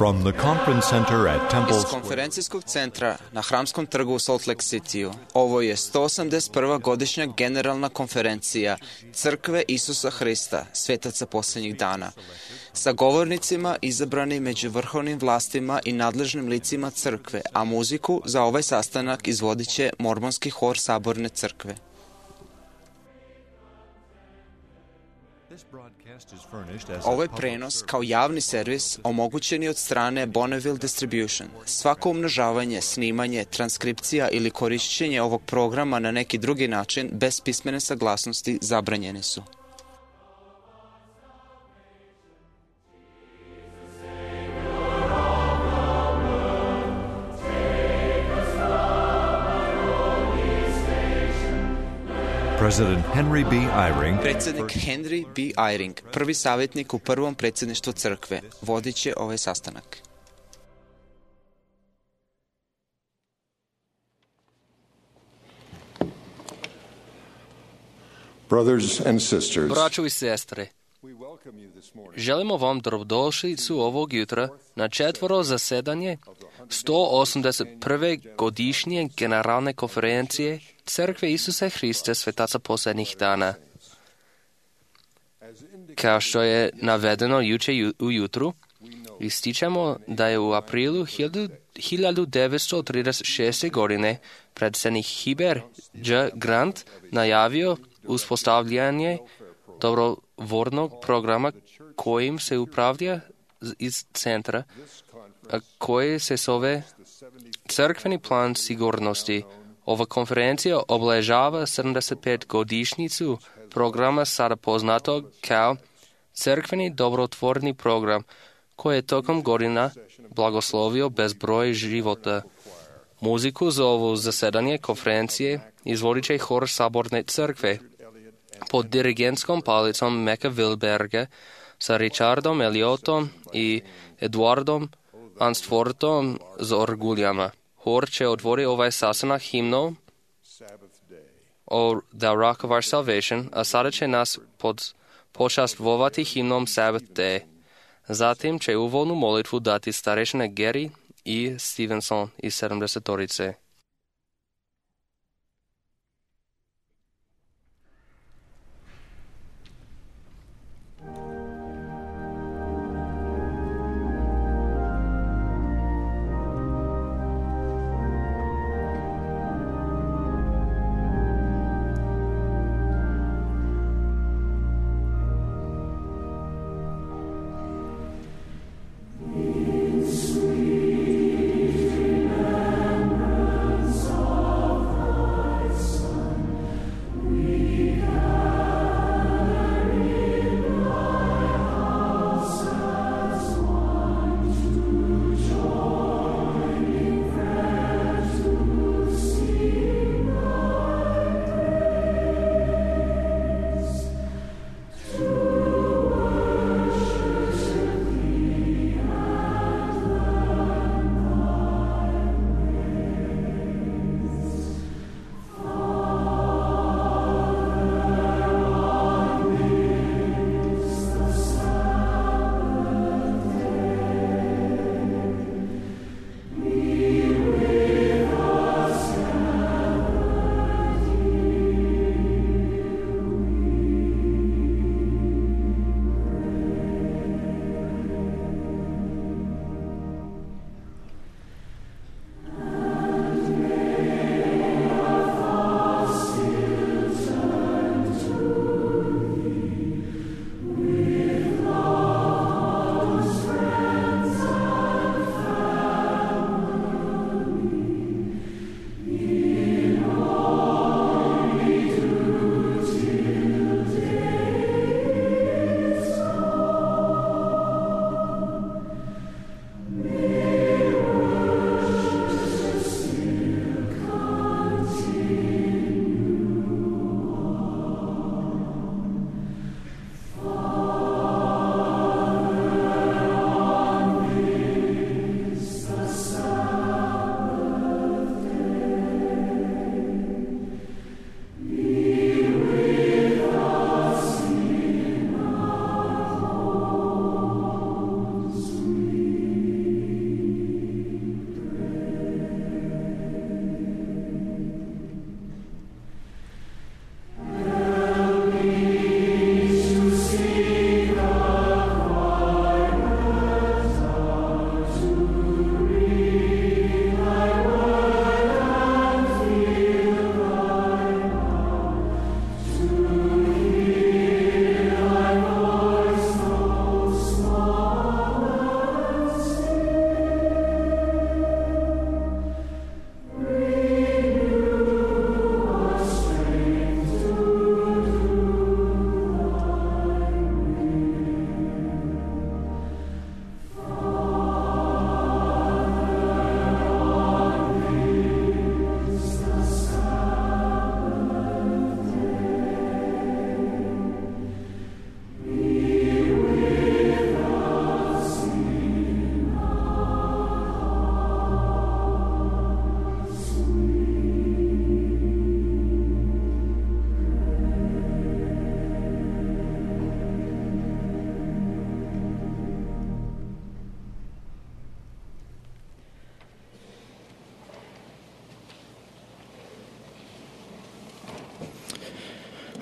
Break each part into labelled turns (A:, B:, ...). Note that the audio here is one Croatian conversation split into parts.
A: From the conference center at Temple
B: Iz konferencijskog centra na Hramskom trgu u Salt Lake Cityu. Ovo je 181. godišnja generalna konferencija Crkve Isusa Hrista, svetaca posljednjih dana, sa govornicima izabrani među vrhovnim vlastima i nadležnim licima crkve, a muziku za ovaj sastanak izvodit će mormonski hor Saborne crkve. Ovaj prenos kao javni servis omogućen je od strane Bonneville Distribution. Svako umnožavanje, snimanje, transkripcija ili korišćenje ovog programa na neki drugi način bez pismene saglasnosti zabranjeni su.
A: President Henry B. Eyring,
B: Predsjednik Henry B. Eyring, prvi savjetnik u prvom predsjedništvu crkve, vodit će ovaj sastanak.
C: Brothers and sisters,
D: Braćo i sestre, želimo vam dobrodošlicu ovog jutra na četvoro zasedanje 181. godišnje generalne konferencije Crkve Isusa Hrista svetaca posljednjih dana. Kao što je navedeno jučer ujutru, ističemo da je u aprilu 1936. godine predsjednik Heber J. Grant najavio uspostavljanje dobrovoljnog programa kojim se upravlja iz centra, a koji se zove Crkveni plan sigurnosti. Ova konferencija obilježava 75 godišnjicu programa sada poznatog kao Crkveni dobrotvorni program, koji je tokom godina blagoslovio bezbroj života. Muziku za ovo zasedanje konferencije izvodit će hor Saborne crkve pod dirigentskom palicom Meka Wilberga sa Richardom Elliotom i Eduardom Ansfortom za orguljama. Hor će otvoriti ovaj sastanak himnom O Thou Rock of Our Salvation, a sada će nas počastvovati himnom Sabbath Day. Zatim će uvodnu molitvu dati starešina Gary i Stevenson iz 70-torice.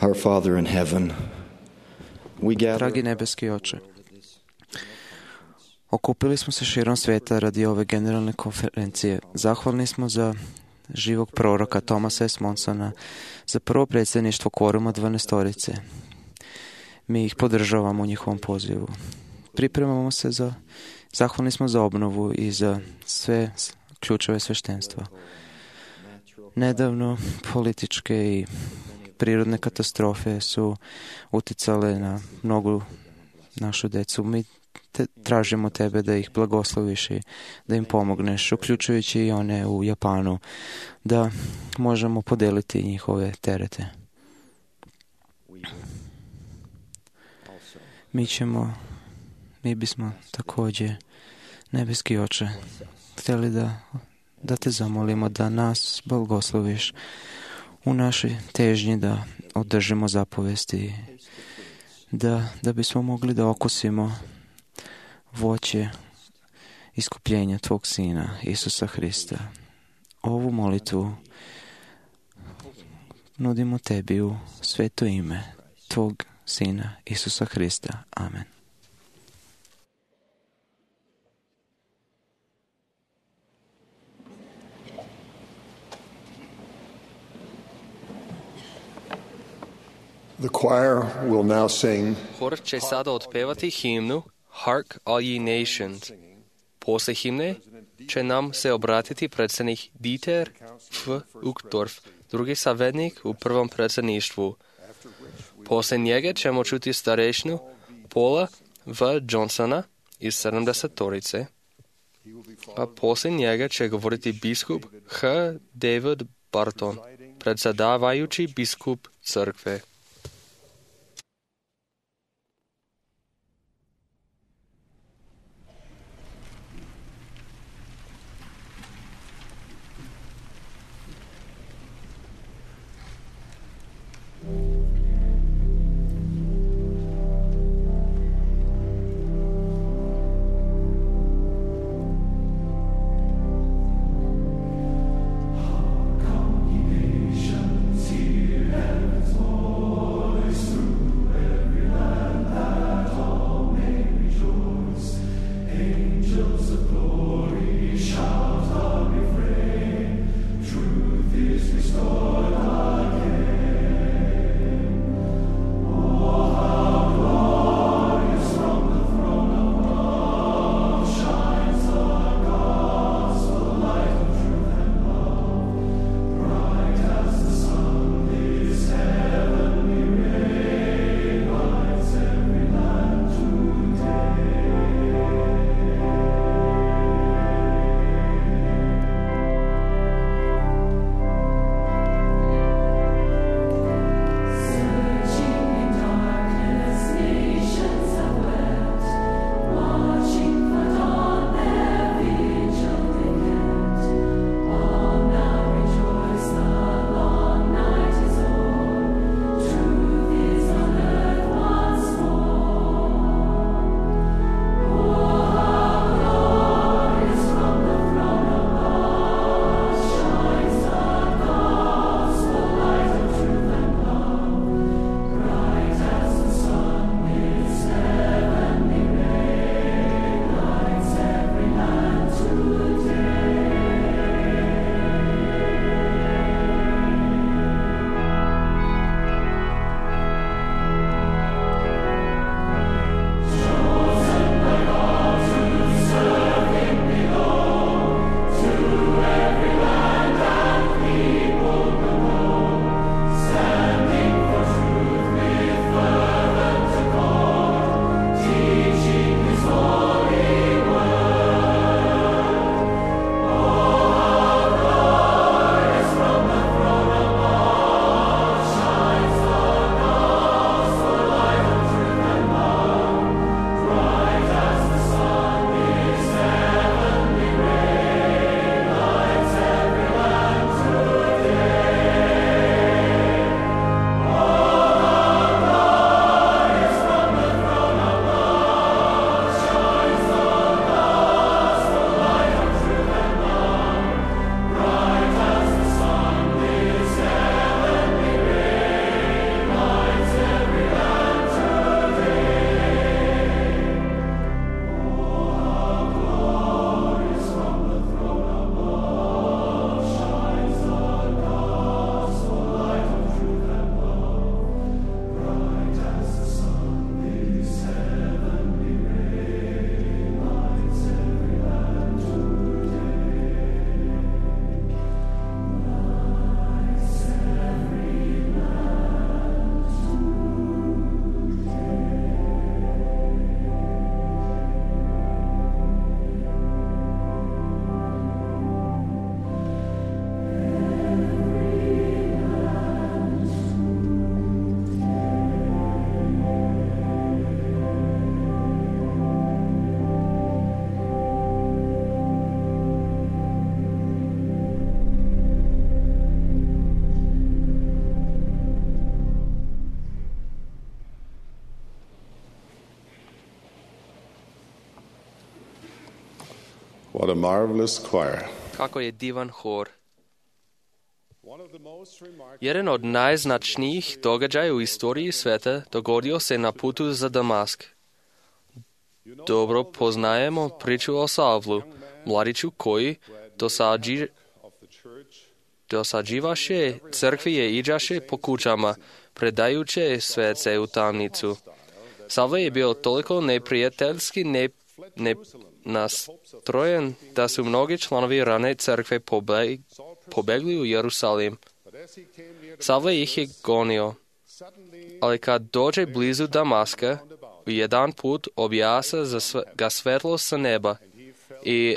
E: Our Father in heaven, we gather
B: Dragi nebeski oče, okupili smo se širom svijeta radi ove generalne konferencije. Zahvalni smo za živog proroka Thomasa S. Monsona, za prvo predsjedništvo kvoruma 12-torice. Mi ih podržavamo u njihovom pozivu. Pripremamo se zahvalni smo za obnovu i za sve ključeve sveštenstva. Nedavno političke i prirodne katastrofe su uticale na mnogu našu decu. Mi tražimo tebe da ih blagosloviš i da im pomogneš, uključujući i one u Japanu, da možemo podeliti njihove terete. Mi bismo također, nebeski oče, htjeli da te zamolimo da nas blagosloviš u našoj težnji da održimo zapovesti, da bismo mogli da okusimo voće iskupljenja tvog Sina, Isusa Hrista. Ovu molitvu nudimo tebi u sveto ime tvog Sina, Isusa Hrista. Amen.
C: The choir will now sing
D: Hor će sada otpevati himnu Hark All Ye Nations. Posle himne će nam se obratiti predsjednik Dieter F. Uchtdorf, drugi savjetnik u prvom predsjedništvu. Posle njega ćemo čuti starešnu Paula V. Johnsona iz 70-torice, a posle njega će govoriti biskup H. David Barton, predsjedavajući biskup crkve.
F: Nations, hear heaven's voice.
C: What a marvelous choir.
D: Kako je divan hor. Jedan od najznačnijih događaja u istoriji sveta dogodio se na putu za Damask. Dobro poznajemo priču o Savlu, mladiću koji dosađivaše crkve i iđaše po kućama, predajuće svece u tamnicu. Savla je bio toliko neprijateljski nastrojen da su mnogi članovi rane crkve pobegli u Jerusalim. Savla ih je gonio, ali kad dođe blizu Damaska, u jedan put objasa ga svetlo sa neba i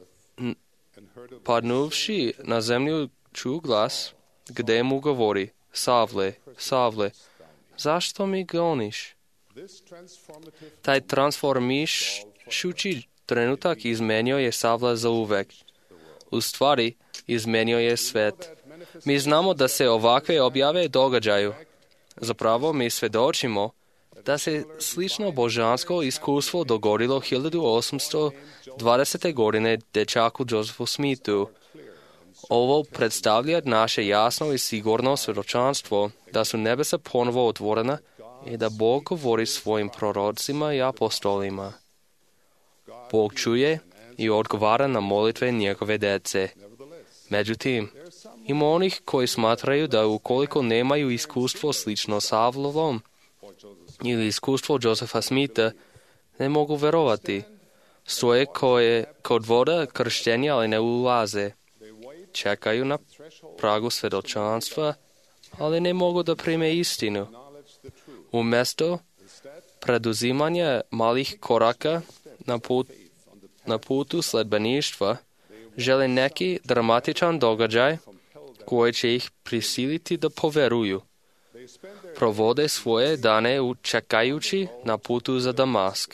D: padnuvši na zemlju ču glas, gde mu govori: Savle, Savle, zašto mi goniš? Taj transformišući trenutak izmenio je Savla za uvek. U stvari, izmenio je svet. Mi znamo da se ovakve objave događaju. Zapravo, mi svedočimo da se slično božansko iskustvo dogodilo 1820. godine dečaku Josephu Smithu. Ovo predstavlja naše jasno i sigurno svjedočanstvo da su nebesa ponovo otvorena i da Bog govori svojim prorocima i apostolima. Bog čuje i odgovara na molitve njegove dece. Međutim, ima onih koji smatraju da ukoliko nemaju iskustvo slično Savlovom ili iskustvo Josepha Smitha, ne mogu verovati. Stoje kod voda krštenja, ali ne ulaze. Čekaju na pragu svjedočanstva, ali ne mogu da prime istinu. Umjesto preduzimanja malih koraka na putu sledbeništva, žele neki dramatičan događaj koji će ih prisiliti da poveruju. Provode svoje dane čekajući na putu za Damask.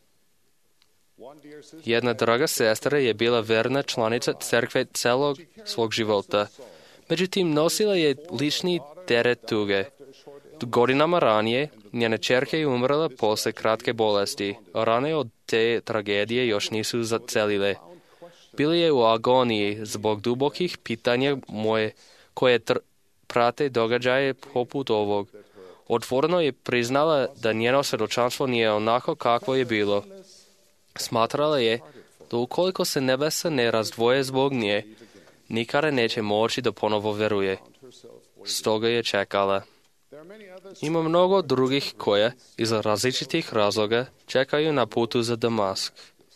D: Jedna draga sestra je bila verna članica crkve celog svog života. Međutim, nosila je lični teret tuge. Godinama ranije, njena ćerka je umrla posle kratke bolesti. Rane od te tragedije još nisu zacelile. Bila je u agoniji zbog dubokih pitanja koje prate događaje poput ovog. Otvoreno je priznala da njeno svjedočanstvo nije onako kakvo je bilo. Smatrala je da ukoliko se nebesa ne razdvoje zbog nje, nikada neće moći da ponovo veruje. Stoga je čekala. Ima mnogo drugih koje, iz različitih razloga, čekaju na putu za Damask.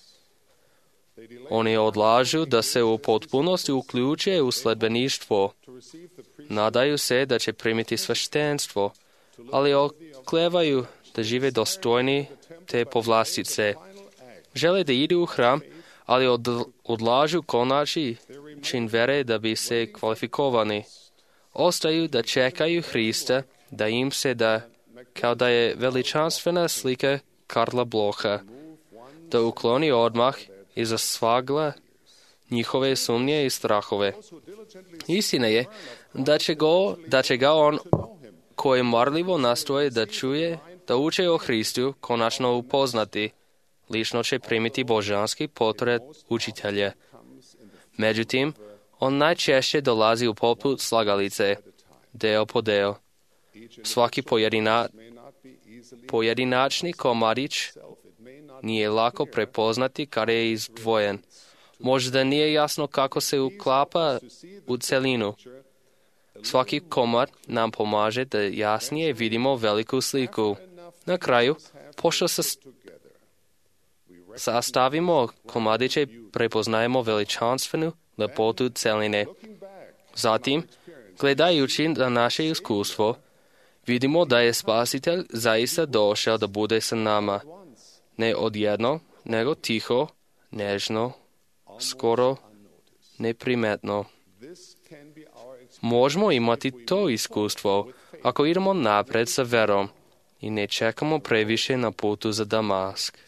D: Oni odlažu da se u potpunosti uključe u sledbeništvo. Nadaju se da će primiti sveštenstvo, ali oklevaju da žive dostojni te povlastice. Žele da idu u hram, ali odlažu konačni čin vere da bi se kvalifikovani. Ostaju da čekaju Hrista, da im se da, kao da je veličanstvena slika Karla Blocha, da ukloni odmah iza svagla njihove sumnje i strahove. Istina je da će ga on koji marljivo nastoje da čuje, da uče o Hristu, konačno upoznati. Lično će primiti božanski portret učitelja. Međutim, on najčešće dolazi u poput slagalice, deo po deo. Svaki pojedinačni komadić nije lako prepoznati kada je izdvojen. Možda nije jasno kako se uklapa u celinu. Svaki komad nam pomaže da jasnije vidimo veliku sliku. Na kraju, pošto sastavimo komadiće, prepoznajemo veličanstvenu lepotu celine. Zatim, gledajući na naše iskustvo, vidimo da je Spasitelj zaista došao da bude sa nama. Ne odjedno, nego tiho, nežno, skoro neprimetno. Možemo imati to iskustvo ako idemo napred sa verom i ne čekamo previše na putu za Damask.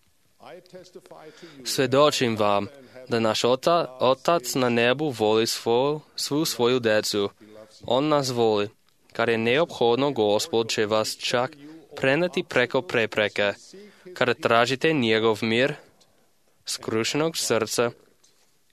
D: Svedočim vam da naš Otac na nebu voli svu svoju decu. On nas voli. Kad je neophodno, Gospod će vas čak preneti preko prepreke. Kada tražite njegov mir, skrušenog srca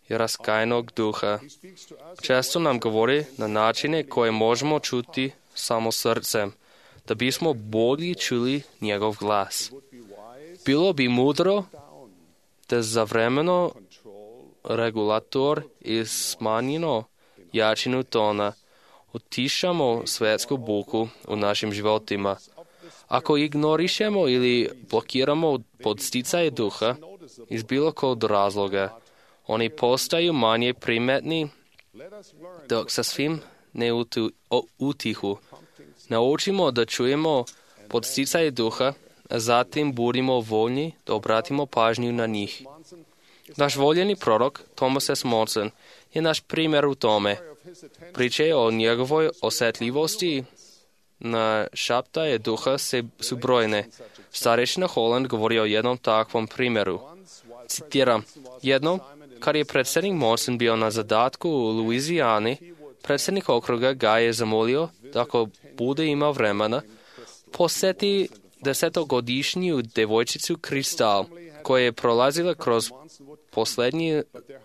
D: i raskajnog duha. Često nam govori na načine koje možemo čuti samo srcem, da bismo bolje čuli njegov glas. Bilo bi mudro da zavremeno regulator i smanjeno jačinu tona utišamo svetsku buku u našim životima. Ako ignorišemo ili blokiramo podsticaje duha iz bilo kod razloga, oni postaju manje primetni dok sa svim ne utihu. Naučimo da čujemo podsticaje duha, a zatim budimo voljni da obratimo pažnju na njih. Naš voljeni prorok, Thomas S. Monson, je naš primjer u tome. Priče o njegovoj osjetljivosti na šaptaje duha su brojne. Starešina Holland govori o jednom takvom primjeru. Citiram, jednom, kad je predsjednik Monson bio na zadatku u Luizijani, predsjednik okruga ga je zamolio da ako bude imao vremena, posjeti 10-godišnju devojčicu Kristal, koja je prolazila kroz posljednji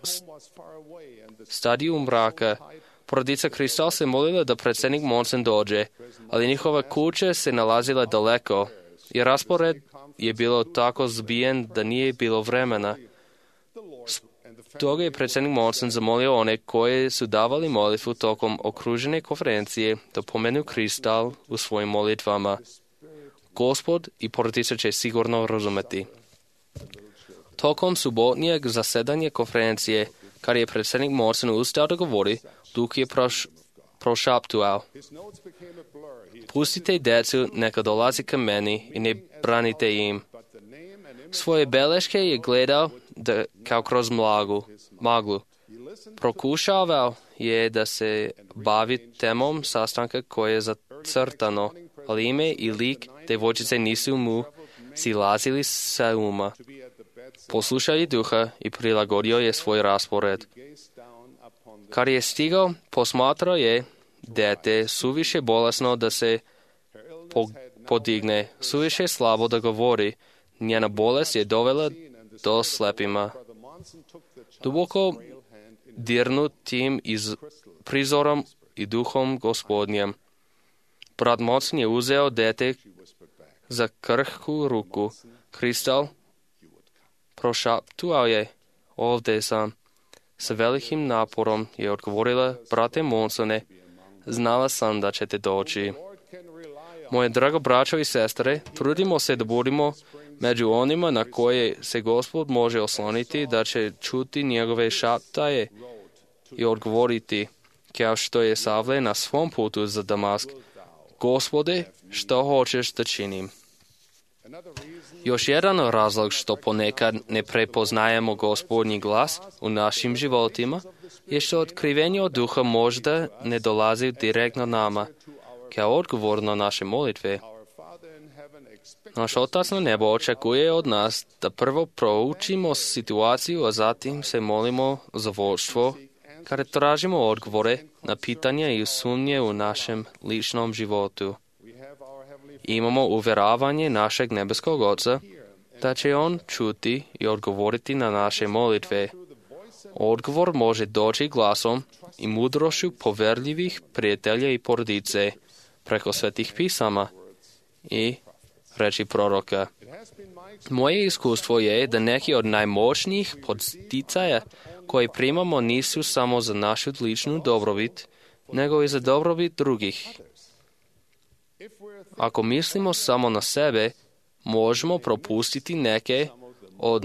D: stadiju mraka. Porodica Kristal se molila da predsjednik Monson dođe, ali njihova kuća se nalazila daleko i raspored je bilo tako zbijen da nije bilo vremena. Stoga je predsjednik Monson zamolio one koje su davali molitvu tokom okružene konferencije da pomenu Kristal u svojim molitvama. Gospod i porodica će sigurno razumeti. Tokom subotnjeg zasedanja konferencije, kad je predsjednik Monson ustao da govori, Duh je prošaptuao. Pustite djecu, neka dolazi ka meni i ne branite im. Svoje beleške je gledao kao kroz maglu. Prokušavao je da se bavi temom sastanka koje je zacrtano, ali ime i lik devojčice nisu mu silazili sa uma. Poslušao je duha i prilagodio je svoj raspored. Kad je stigao, posmatrao je dete suviše bolesno da se podigne, suviše slabo da govori. Njena bolest je dovela do slepima. Duboko dirnut tim prizorom i duhom Gospodnjem, brat Monson je uzeo dete za krhku ruku. Kristal prošaptuao je, ovdje sam. Sa velikim naporom je odgovorila, brate Monsone, znala sam da ćete doći. Moje drago braćo i sestre, trudimo se da budemo među onima na koje se Gospod može osloniti, da će čuti njegove šaptaje i odgovoriti, kao što je Savle na svom putu za Damask. Gospode, što hoćeš da činim? Još jedan razlog što ponekad ne prepoznajemo Gospodnji glas u našim životima je što otkrivenje od duha možda ne dolazi direktno nama, kao odgovor na naše molitve. Naš Otac na nebo očekuje od nas da prvo proučimo situaciju, a zatim se molimo za vodstvo, kada tražimo odgovore na pitanja i sumnje u našem ličnom životu. Imamo uvjeravanje našeg nebeskog Oca da će On čuti i odgovoriti na naše molitve. Odgovor može doći glasom i mudrošću poverljivih prijatelja i porodice preko svetih pisama i reči proroka. Moje iskustvo je da neki od najmoćnijih podsticaja koje primamo nisu samo za našu ličnu dobrobit, nego i za dobrobit drugih. Ako mislimo samo na sebe, možemo propustiti neke od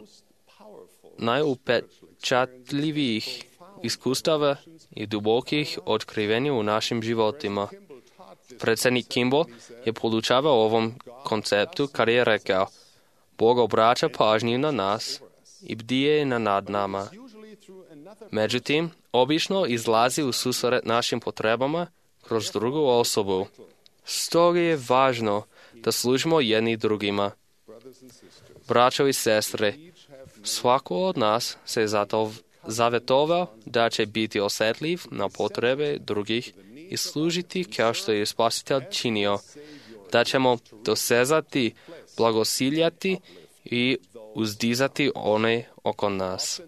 D: najupečatljivijih iskustava i dubokih otkrivenja u našim životima. Predsjednik Kimball je podučavao ovom konceptu kad je rekao: Bog obraća pažnju na nas i bdije nad nama. Međutim, obično izlazi u susret našim potrebama kroz drugu osobu. Stoga je važno da služimo jedni drugima. Braćo i sestre, svako od nas se zato zavetovao da će biti osjetljiv na potrebe drugih i služiti kao što je Spasitelj činio, da ćemo dosezati, blagosiljati i uzdizati one oko nas.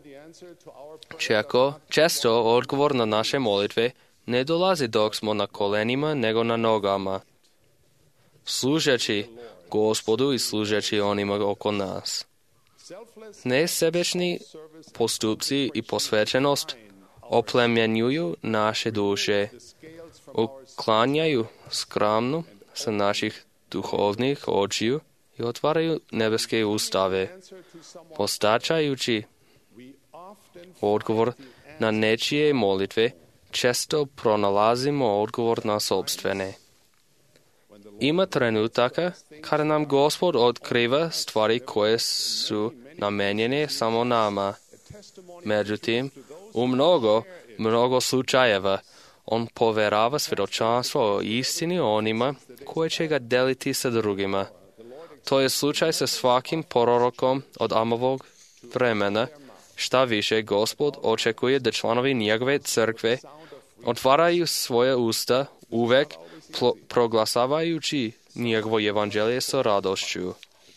D: Često odgovor na naše molitve ne dolazi dok smo na kolenima nego na nogama, služeći Gospodu i služeći onima oko nas. Nesebečni postupci i posvećenost oplemenjuju naše duše, uklanjaju skramnu sa naših duhovnih očiju i otvaraju nebeske ustave, postačajući odgovor na nečije molitve. Često pronalazimo odgovor na sopstvene. Ima trenutaka kada nam Gospod otkriva stvari koje su namenjene samo nama. Međutim, u mnogo slučajeva on poverava svjedočanstvo o istini onima koje će ga deliti sa drugima. To je slučaj sa svakim prorokom od Amovog vremena. Šta više, Gospod očekuje da članovi njegove crkve otvaraju svoje usta uvek proglasavajući njegovo evanđelje sa radošću.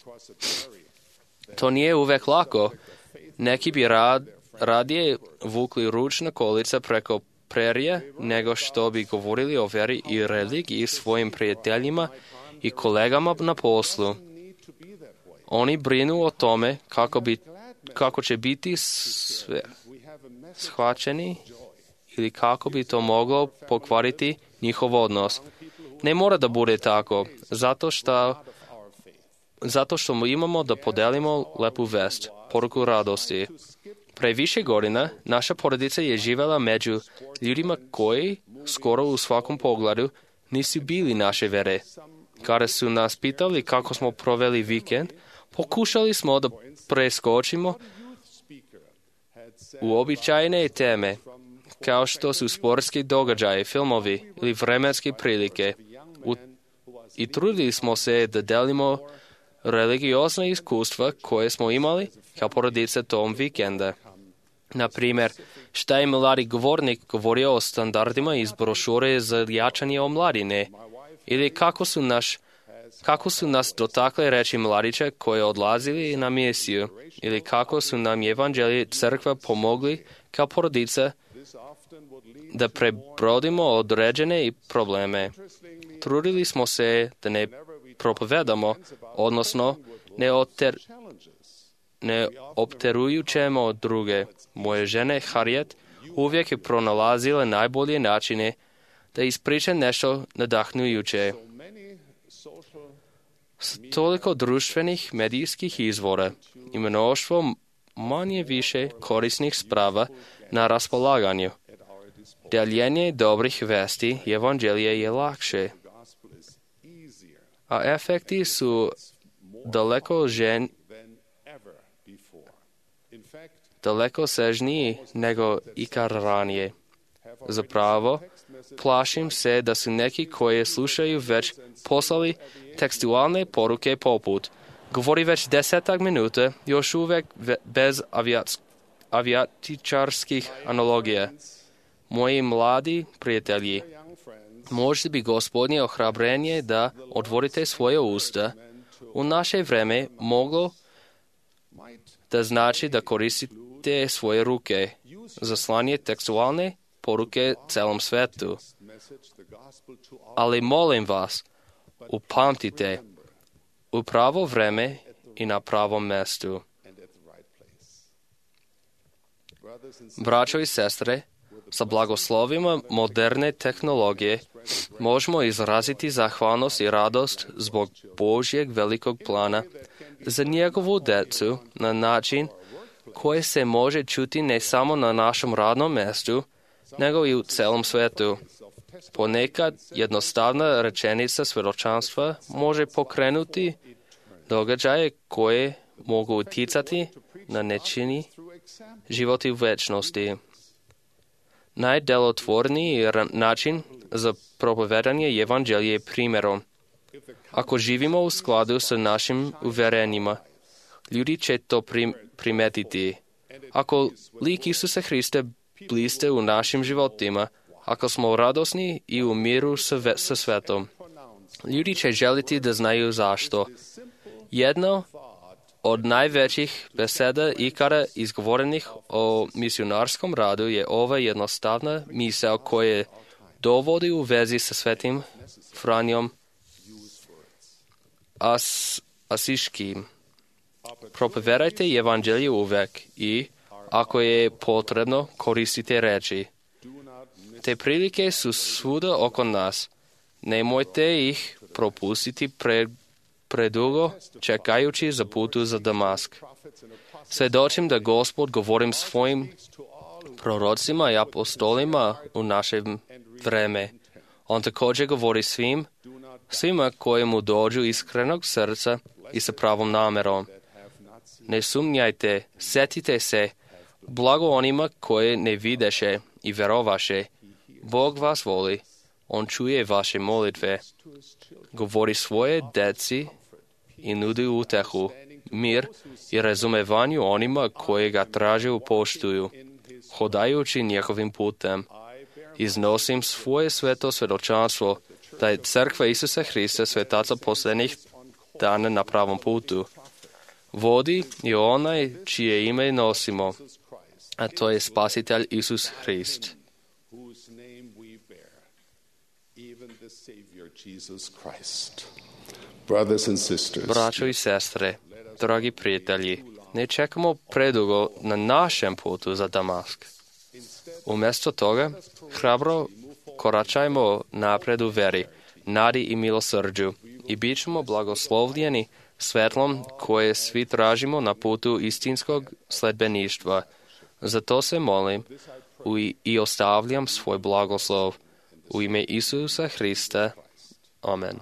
D: To nije uvek lako. Neki bi radije vukli ručna kolica preko prerije nego što bi govorili o vjeri i religiji svojim prijateljima i kolegama na poslu. Oni brinu o tome kako će biti shvaćeni ili kako bi to moglo pokvariti njihov odnos. Ne mora da bude tako, zato što imamo da podelimo lepu vest, poruku radosti. Pre više godina naša porodica je živjela među ljudima koji skoro u svakom pogledu nisu bili naše vere. Kada su nas pitali kako smo proveli vikend, pokušali smo da preskočimo uobičajene teme, kao što su sportski događaji, filmovi ili vremenske prilike. I trudili smo se da delimo religiozna iskustva koje smo imali kao porodica tom vikenda. Na primjer, šta je mladi govornik govorio o standardima iz brošure za jačanje omladine, ili kako su nas dotakle reči mladića koji odlazili na misiju, ili kako su nam evanđelje crkva pomogli kao porodica da prebrodimo određene probleme. Trudili smo se da ne propovedamo, odnosno ne opterujućemo druge. Moje žene Harriet uvijek je pronalazila najbolje načine da ispriča nešto nadahnujuće. S toliko društvenih medijskih izvora i mnoštvo manje više korisnih sprava na raspolaganju. Deljenje dobrih vesti evanđelje je lakše, a efekti su daleko sežniji nego ikad ranije. Zapravo, plašim se da su neki koji slušaju već poslali tekstualne poruke poput govori već 10 minuta, još uvijek bez avijatičarskih analogija. Moji mladi prijatelji, možda bi Gospodnje ohrabrenje da otvorite svoje usta u naše vreme moglo da znači da koristite svoje ruke za slanje tekstualne poruke celom svetu. Ali molim vas, upamtite u pravo vreme i na pravom mestu. Braćo i sestre, sa blagoslovima moderne tehnologije možemo izraziti zahvalnost i radost zbog Božjeg velikog plana za njegovu decu na način koji se može čuti ne samo na našem radnom mjestu, nego i u celom svetu. Ponekad jednostavna rečenica svjedočanstva može pokrenuti događaje koje mogu uticati na nečini život u večnosti. Najdelotvorniji način za propovedanje evanđelja je primjerom. Ako živimo u skladu sa našim uvjerenjima, ljudi će to primetiti. Ako lik Isusa Hrista bliste u našim životima, ako smo radosni i u miru sa svetom, ljudi će želiti da znaju zašto. Jedno Od najvećih beseda ikada izgovorenih o misionarskom radu je ova jednostavna misao koja dovodi u vezi sa svetim Franjom Asiškim. Propovedajte evanđelje uvek i, ako je potrebno, koristite reči. Te prilike su svuda oko nas. Nemojte ih propustiti predugo čekajući za putu za Damask. Svjedočim da Gospod govorim svojim prorocima i apostolima u naše vreme. On također govori svima koji mu dođu iskrenog srca i sa pravom namerom. Ne sumnjajte, sjetite se, blago onima koje ne videše i verovaše. Bog vas voli, on čuje vaše molitve, govori svoje deci i nudi utehu, mir i razumevanju onima koje ga traže upoštuju, hodajući njihovim putem. Iznosim svoje sveto svjedočanstvo da je crkva Isusa Hrista svetaca posljednjih dana na pravom putu. Vodi i onaj čije ime nosimo, a to je Spasitelj Isus Hrist. Braćo i sestre, dragi prijatelji, ne čekamo predugo na našem putu za Damask. Umjesto toga, hrabro koračajmo napred u veri, nadi i milosrđu i bit ćemo blagoslovljeni svetlom koje svi tražimo na putu istinskog sledbeništva. Zato se molim i ostavljam svoj blagoslov u ime Isusa Hrista. Amen.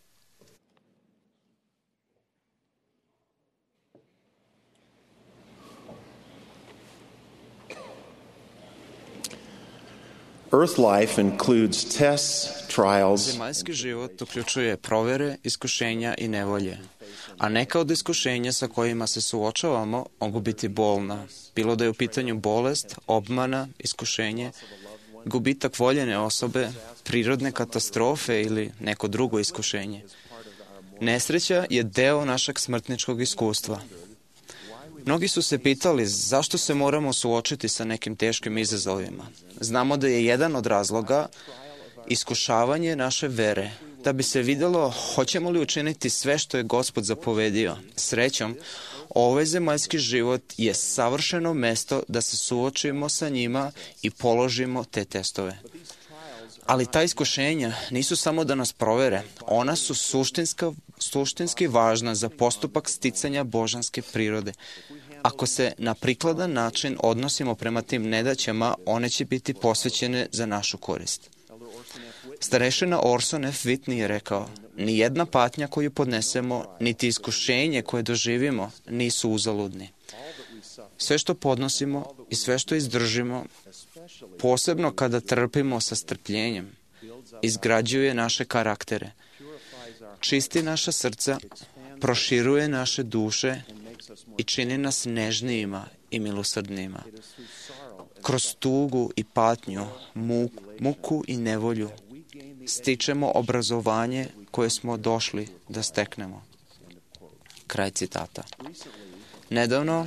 E: Earth life includes tests, trials,
B: Zemaljski život uključuje provere, iskušenja i nevolje, a neka od iskušenja sa kojima se suočavamo mogu biti bolna, bilo da je u pitanju bolest, obmana, iskušenje, gubitak voljene osobe, prirodne katastrofe ili neko drugo iskušenje. Nesreća je deo našeg smrtničkog iskustva. Mnogi su se pitali zašto se moramo suočiti sa nekim teškim izazovima. Znamo da je jedan od razloga iskušavanje naše vere, da bi se vidjelo hoćemo li učiniti sve što je Gospod zapovedio. Srećom, ovaj zemaljski život je savršeno mesto da se suočimo sa njima i položimo te testove. Ali ta iskušenja nisu samo da nas provere, ona su suštinski važna za postupak sticanja božanske prirode. Ako se na prikladan način odnosimo prema tim nedaćama, one će biti posvećene za našu korist. Starešina Orson F. Whitney je rekao, nijedna patnja koju podnesemo, niti iskušenje koje doživimo, nisu uzaludni. Sve što podnosimo i sve što izdržimo, posebno kada trpimo sa strpljenjem, izgrađuje naše karaktere, čisti naša srca, proširuje naše duše i čini nas nežnijima i milosrdnijima. Kroz tugu i patnju, muku i nevolju stičemo obrazovanje koje smo došli da steknemo. Kraj citata. Nedavno,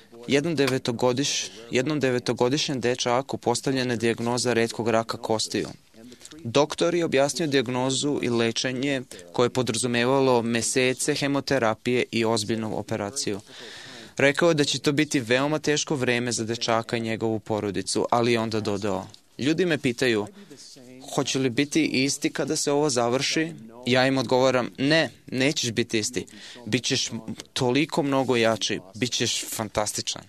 B: jednom devetogodišnjem dečaku postavljena dijagnoza retkog raka kostiju. Doktor je objasnio dijagnozu i lečenje koje je podrazumevalo mesece hemoterapije i ozbiljnu operaciju. Rekao je da će to biti veoma teško vreme za dečaka i njegovu porodicu, ali je onda dodao. Ljudi me pitaju, hoće li biti isti kada se ovo završi? Ja im odgovaram, ne, nećeš biti isti. Bićeš toliko mnogo jači, bićeš fantastičan.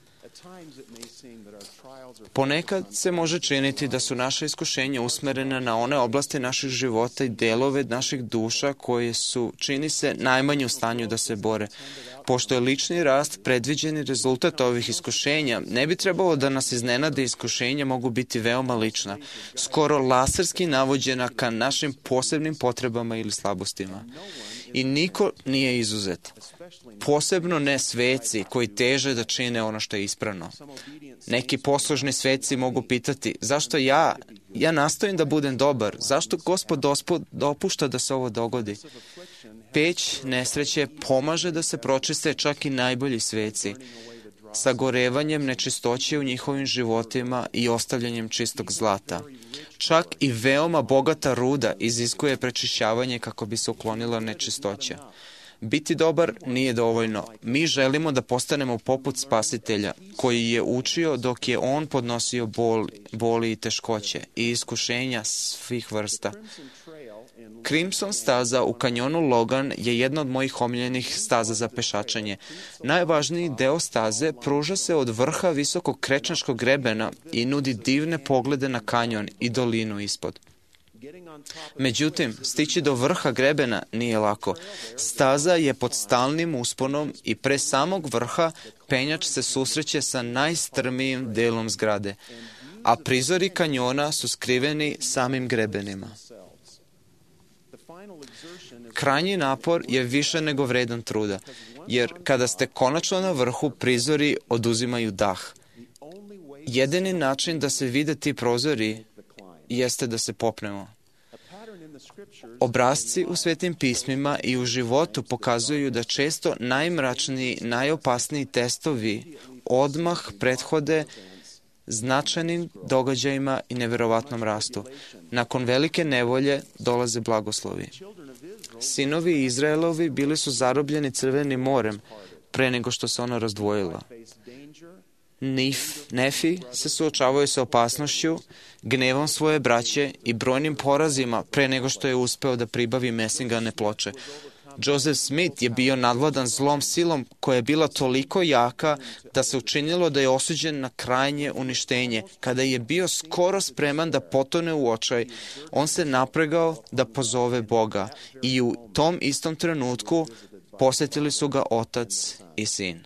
B: Ponekad se može činiti da su naše iskušenja usmerena na one oblasti naših života i delove naših duša koje su, čini se, najmanje u stanju da se bore. Pošto je lični rast predviđeni rezultat ovih iskušenja, ne bi trebalo da nas iznenade iskušenja mogu biti veoma lična, skoro laserski navođena ka našim posebnim potrebama ili slabostima. I niko nije izuzet. Posebno ne sveci koji teže da čine ono što je ispravno. Neki poslušni sveci mogu pitati, zašto ja nastojim da budem dobar? Zašto Gospod dopušta da se ovo dogodi? Peć nesreće pomaže da se pročiste čak i najbolji sveci, sagorevanjem nečistoće u njihovim životima i ostavljanjem čistog zlata. Čak i veoma bogata ruda iziskuje prečišćavanje kako bi se uklonila nečistoća. Biti dobar nije dovoljno. Mi želimo da postanemo poput Spasitelja, koji je učio dok je on podnosio boli i teškoće i iskušenja svih vrsta. Crimson staza u kanjonu Logan je jedna od mojih omiljenih staza za pešačenje. Najvažniji deo staze pruža se od vrha visokog krečanskog grebena i nudi divne poglede na kanjon i dolinu ispod. Međutim, stići do vrha grebena nije lako. Staza je pod stalnim usponom i pre samog vrha penjač se susreće sa najstrmijim delom zgrade, a prizori kanjona su skriveni samim grebenima. Krajnji napor je više nego vredan truda, jer kada ste konačno na vrhu, prizori oduzimaju dah. Jedini način da se vide ti prozori jeste da se popnemo. Obrasci u Svetim pismima i u životu pokazuju da često najmračniji, najopasniji testovi odmah prethode značajnim događajima i neverovatnom rastu. Nakon velike nevolje dolaze blagoslovi. Sinovi Izraelovi bili su zarobljeni Crvenim morem pre nego što se ono razdvojilo. Nefi se suočavaju sa opasnošću, gnevom svoje braće i brojnim porazima pre nego što je uspeo da pribavi mesingane ploče. Joseph Smith je bio nadvladan zlom silom koja je bila toliko jaka da se učinilo da je osuđen na krajnje uništenje. Kada je bio skoro spreman da potone u očaj, on se napregao da pozove Boga i u tom istom trenutku posjetili su ga otac i sin.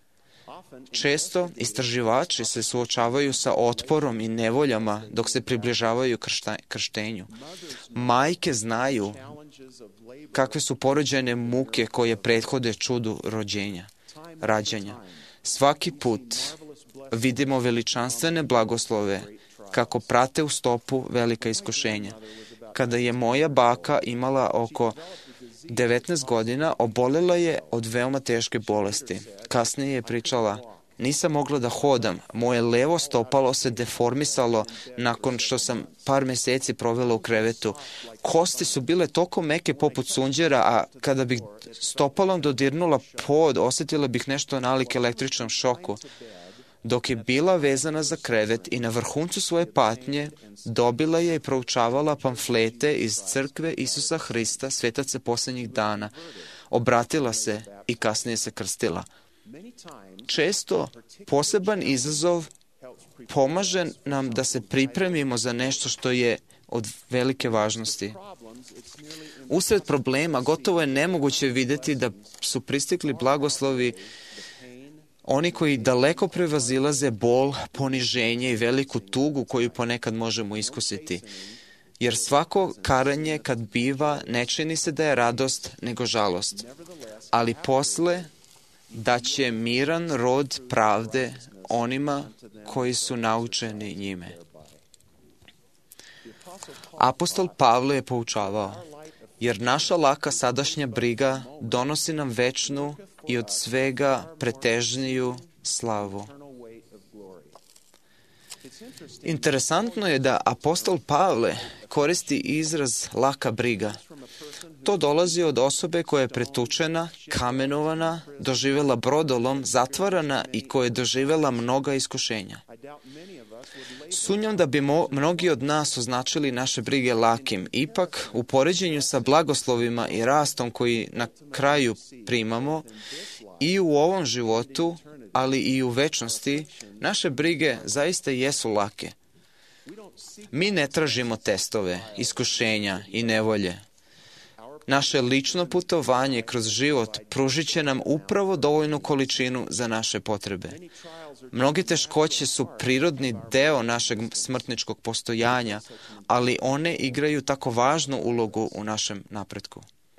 B: Često istraživači se suočavaju sa otporom i nevoljama dok se približavaju krštenju. Majke znaju kakve su porođajne muke koje prethode čudu rađanja. Svaki put vidimo veličanstvene blagoslove kako prate u stopu velika iskušenja. Kada je moja baka imala oko 19 godina, obolela je od veoma teške bolesti. Kasnije je pričala: nisam mogla da hodam, moje levo stopalo se deformisalo nakon što sam par meseci provela u krevetu. Kosti su bile toliko meke poput sunđera, a kada bih stopalom dodirnula pod, osjetila bih nešto nalik električnom šoku. Dok je bila vezana za krevet i na vrhuncu svoje patnje, dobila je i proučavala pamflete iz crkve Isusa Hrista, svetaca posljednjih dana. Obratila se i kasnije se krstila. Često poseban izazov pomaže nam da se pripremimo za nešto što je od velike važnosti. Usred problema gotovo je nemoguće vidjeti da su pristigli blagoslovi, oni koji daleko prevazilaze bol, poniženje i veliku tugu koju ponekad možemo iskusiti. Jer svako karanje kad biva, ne čini se da je radost, nego žalost. Ali posle da će miran rod pravde onima koji su naučeni njime. Apostol Pavle je poučavao: jer naša laka sadašnja briga donosi nam večnu i od svega pretežniju slavu. Interesantno je da apostol Pavle koristi izraz laka briga. To dolazi od osobe koja je pretučena, kamenovana, doživjela brodolom, zatvarana i koja je doživjela mnoga iskušenja. Sumnjam da bi mnogi od nas označili naše brige lakim. Ipak, u poređenju sa blagoslovima i rastom koji na kraju primamo, i u ovom životu, ali i u večnosti, naše brige zaista jesu lake. Mi ne tražimo testove, iskušenja i nevolje. Naše lično putovanje kroz život pružit će nam upravo dovoljnu količinu za naše potrebe. Mnoge teškoće su prirodni deo našeg smrtničkog postojanja, ali one igraju tako važnu ulogu u našem napretku.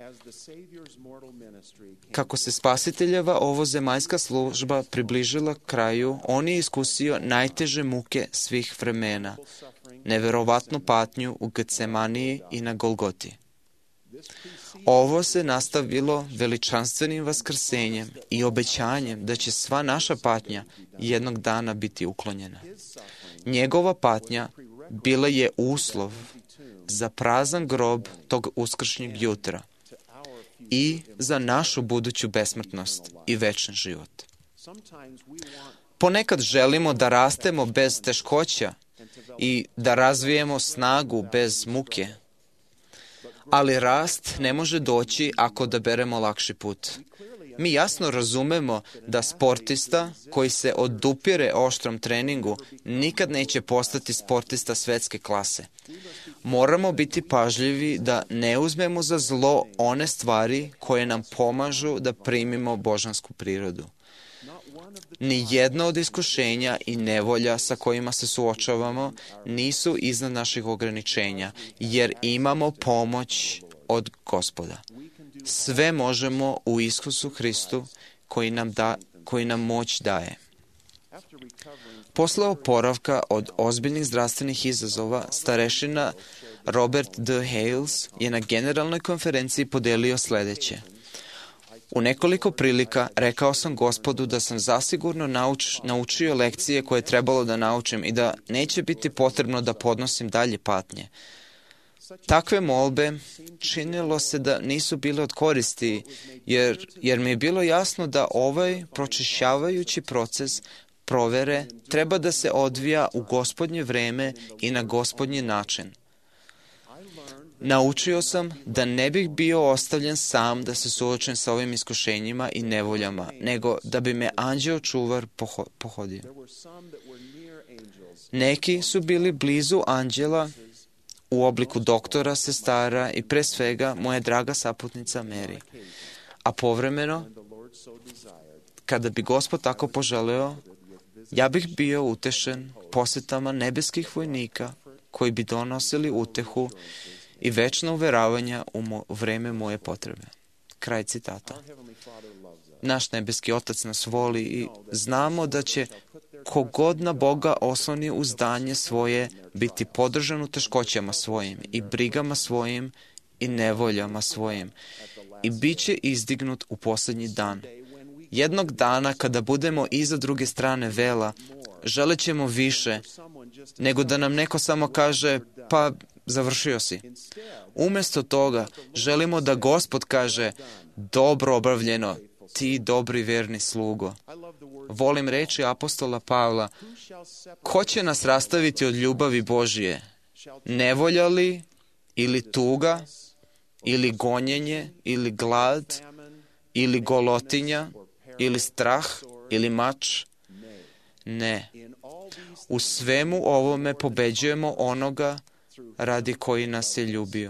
B: Kako se Spasiteljeva ovozemaljska služba približila kraju, on je iskusio najteže muke svih vremena, neverovatnu patnju u Getsemaniji i na Golgoti. Ovo se nastavilo veličanstvenim vaskrsenjem i obećanjem da će sva naša patnja jednog dana biti uklonjena. Njegova patnja bila je uslov za prazan grob tog uskršnjeg jutra i za našu buduću besmrtnost i večni život. Ponekad želimo da rastemo bez teškoća i da razvijemo snagu bez muke, ali rast ne može doći ako odaberemo lakši put. Mi jasno razumemo da sportista koji se odupire oštrom treningu nikad neće postati sportista svetske klase. Moramo biti pažljivi da ne uzmemo za zlo one stvari koje nam pomažu da primimo božansku prirodu. Ni jedno od iskušenja i nevolja sa kojima se suočavamo nisu iznad naših ograničenja, jer imamo pomoć od Gospoda. Sve možemo u Isusu Hristu koji nam moć daje. Posle oporavka od ozbiljnih zdravstvenih izazova, starešina Robert D. Hales je na generalnoj konferenciji podelio sledeće. U nekoliko prilika rekao sam Gospodu da sam zasigurno naučio lekcije koje je trebalo da naučim i da neće biti potrebno da podnosim dalje patnje. Takve molbe činilo se da nisu bile od koristi, jer mi je bilo jasno da ovaj pročišćavajući proces provere treba da se odvija u Gospodnje vreme i na Gospodnji način. Naučio sam da ne bih bio ostavljen sam da se suočim sa ovim iskušenjima i nevoljama, nego da bi me anđeo čuvar pohodio. Neki su bili blizu anđela u obliku doktora, sestara i pre svega moja draga saputnica Mary. A povremeno, kada bi Gospod tako poželeo, ja bih bio utešen posetama nebeskih vojnika koji bi donosili utehu i večno uveravanja u vreme moje potrebe. Kraj citata. Naš nebeski Otac nas voli i znamo da će kogod na Boga osloni uz zdanje svoje biti podržan u teškoćama svojim i brigama svojim i nevoljama svojim i bit će izdignut u posljednji dan. Jednog dana kada budemo iza druge strane vela, želećemo više nego da nam neko samo kaže pa završio si. Umjesto toga želimo da Gospod kaže dobro obavljeno, ti dobri verni slugo. Volim reči apostola Pavla, ko će nas rastaviti od ljubavi Božije? Nevolja li, ili tuga, ili gonjenje, ili glad, ili golotinja, ili strah, ili mač? Ne. U svemu ovome pobeđujemo onoga radi koji nas je ljubio.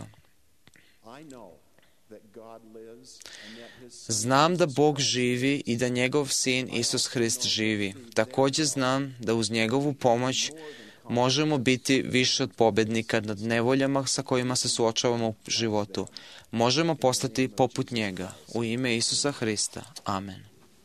B: Znam da Bog živi i da njegov sin Isus Hrist živi. Također znam da uz njegovu pomoć možemo biti više od pobednika nad nevoljama sa kojima se suočavamo u životu. Možemo postati poput njega. U ime Isusa Hrista. Amen.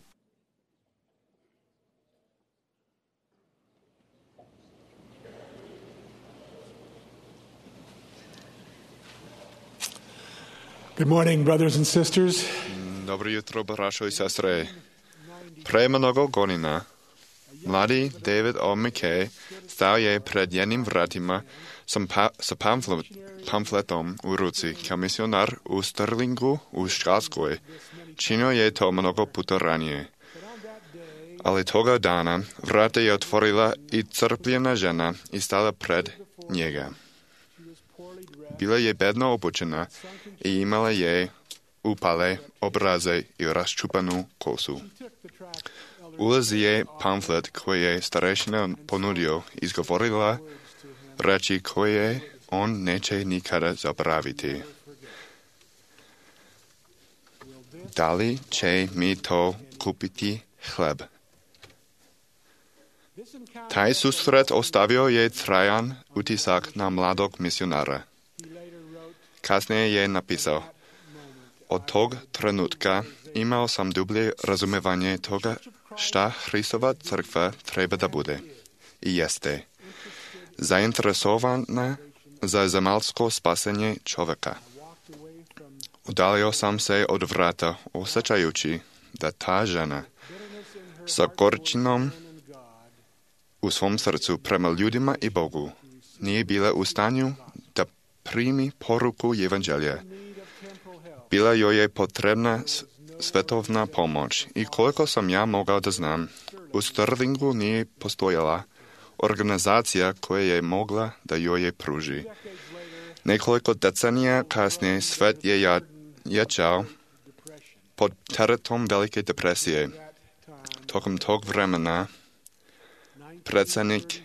F: Good morning, brothers and sisters.
G: Dobro jutro, braćo i sestre. Pre mnogo godina, mladi David O. McKay stao je pred jednim vratima sa pamfletom u ruci kao misionar u Sterlingu u Škotskoj. Činio je to mnogo puta ranije. Ali toga dana vrata je otvorila i crpljena žena i stala pred njega. Bila je bedno obučena i imala je upale obraze i raščupanu kosu. Ulazi je pamflet koji je starešina ponudio, izgovorila reči koje on neće nikada zaboraviti. Da li će mi to kupiti hleb? Taj susret ostavio je trajan utisak na mladog misionara. Kasnije je napisao, od tog trenutka imao sam dublje razumevanje toga šta Hristova crkva treba da bude i jeste zainteresovana za zemaljsko spasenje čoveka. Udalio sam se od vrata, osjećajući da ta žena sa gorčinom u svom srcu prema ljudima i Bogu nije bila u stanju da primi poruku evanđelja. Bila joj je potrebna svetovna pomoć i koliko sam ja mogao da znam, u Sterlingu nije postojala organizacija koja je mogla da joj je pruži. Nekoliko decenija kasnije svet je jačao pod teretom Velike depresije. Tokom tog vremena predsjednik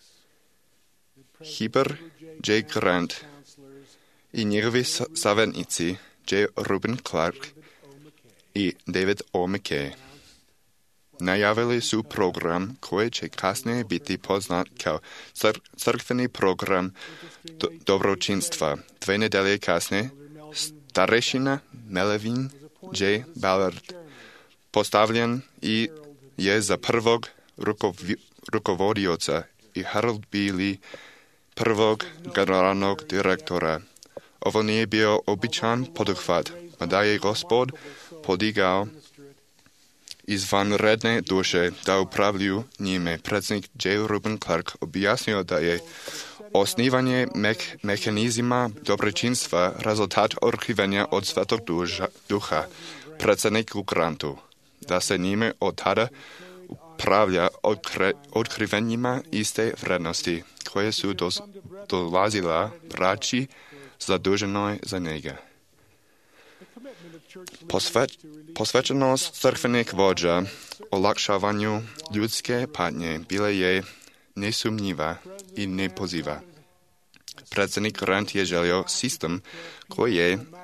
G: Heber J. Grant i njegovi savjetnici J. Reuben Clark i David O. McKay najavili su program koji će kasnije biti poznat kao crkveni program dobročinstva. 2 nedelje kasnije starešina Melvin J. Ballard postavljen i je za prvog rukovodioca i Harold Bailey prvog generalnog direktora. Ovo nije bio običan poduhvat, mada je Gospod podigao izvanredne duše da upravljaju njime. Predsjednik J. Reuben Clark objasnio da je osnivanje mehanizma dobročinstva rezultat otkrivenja od Svetog Duha predsjedniku Grantu, da se njime od tada upravlja otkrivenjima iste vrednosti koje su dolazila braći zaduženoj za njega. Posvećenost crkvenih vođa olakšavanju ljudske patnje bila je nesumnjiva i nepoziva. Predsjednik Grant je želio sistem koji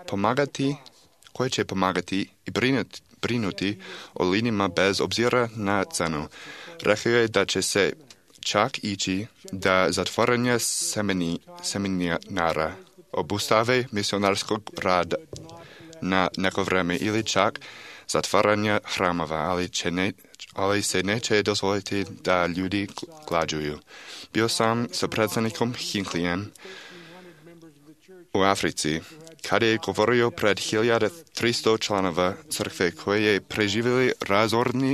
G: će pomagati i brinuti o linijima bez obzira na cenu. Rekao je da će se čak ići da zatvaranje seminara, obustave misionarskog rada na neko vreme ili čak zatvaranja hramova, ali se neće dozvoliti da ljudi glađuju. Bio sam sa predsjednikom Hinckleyem u Africi, kada je govorio pred 1300 članova crkve koji je preživjeli razorni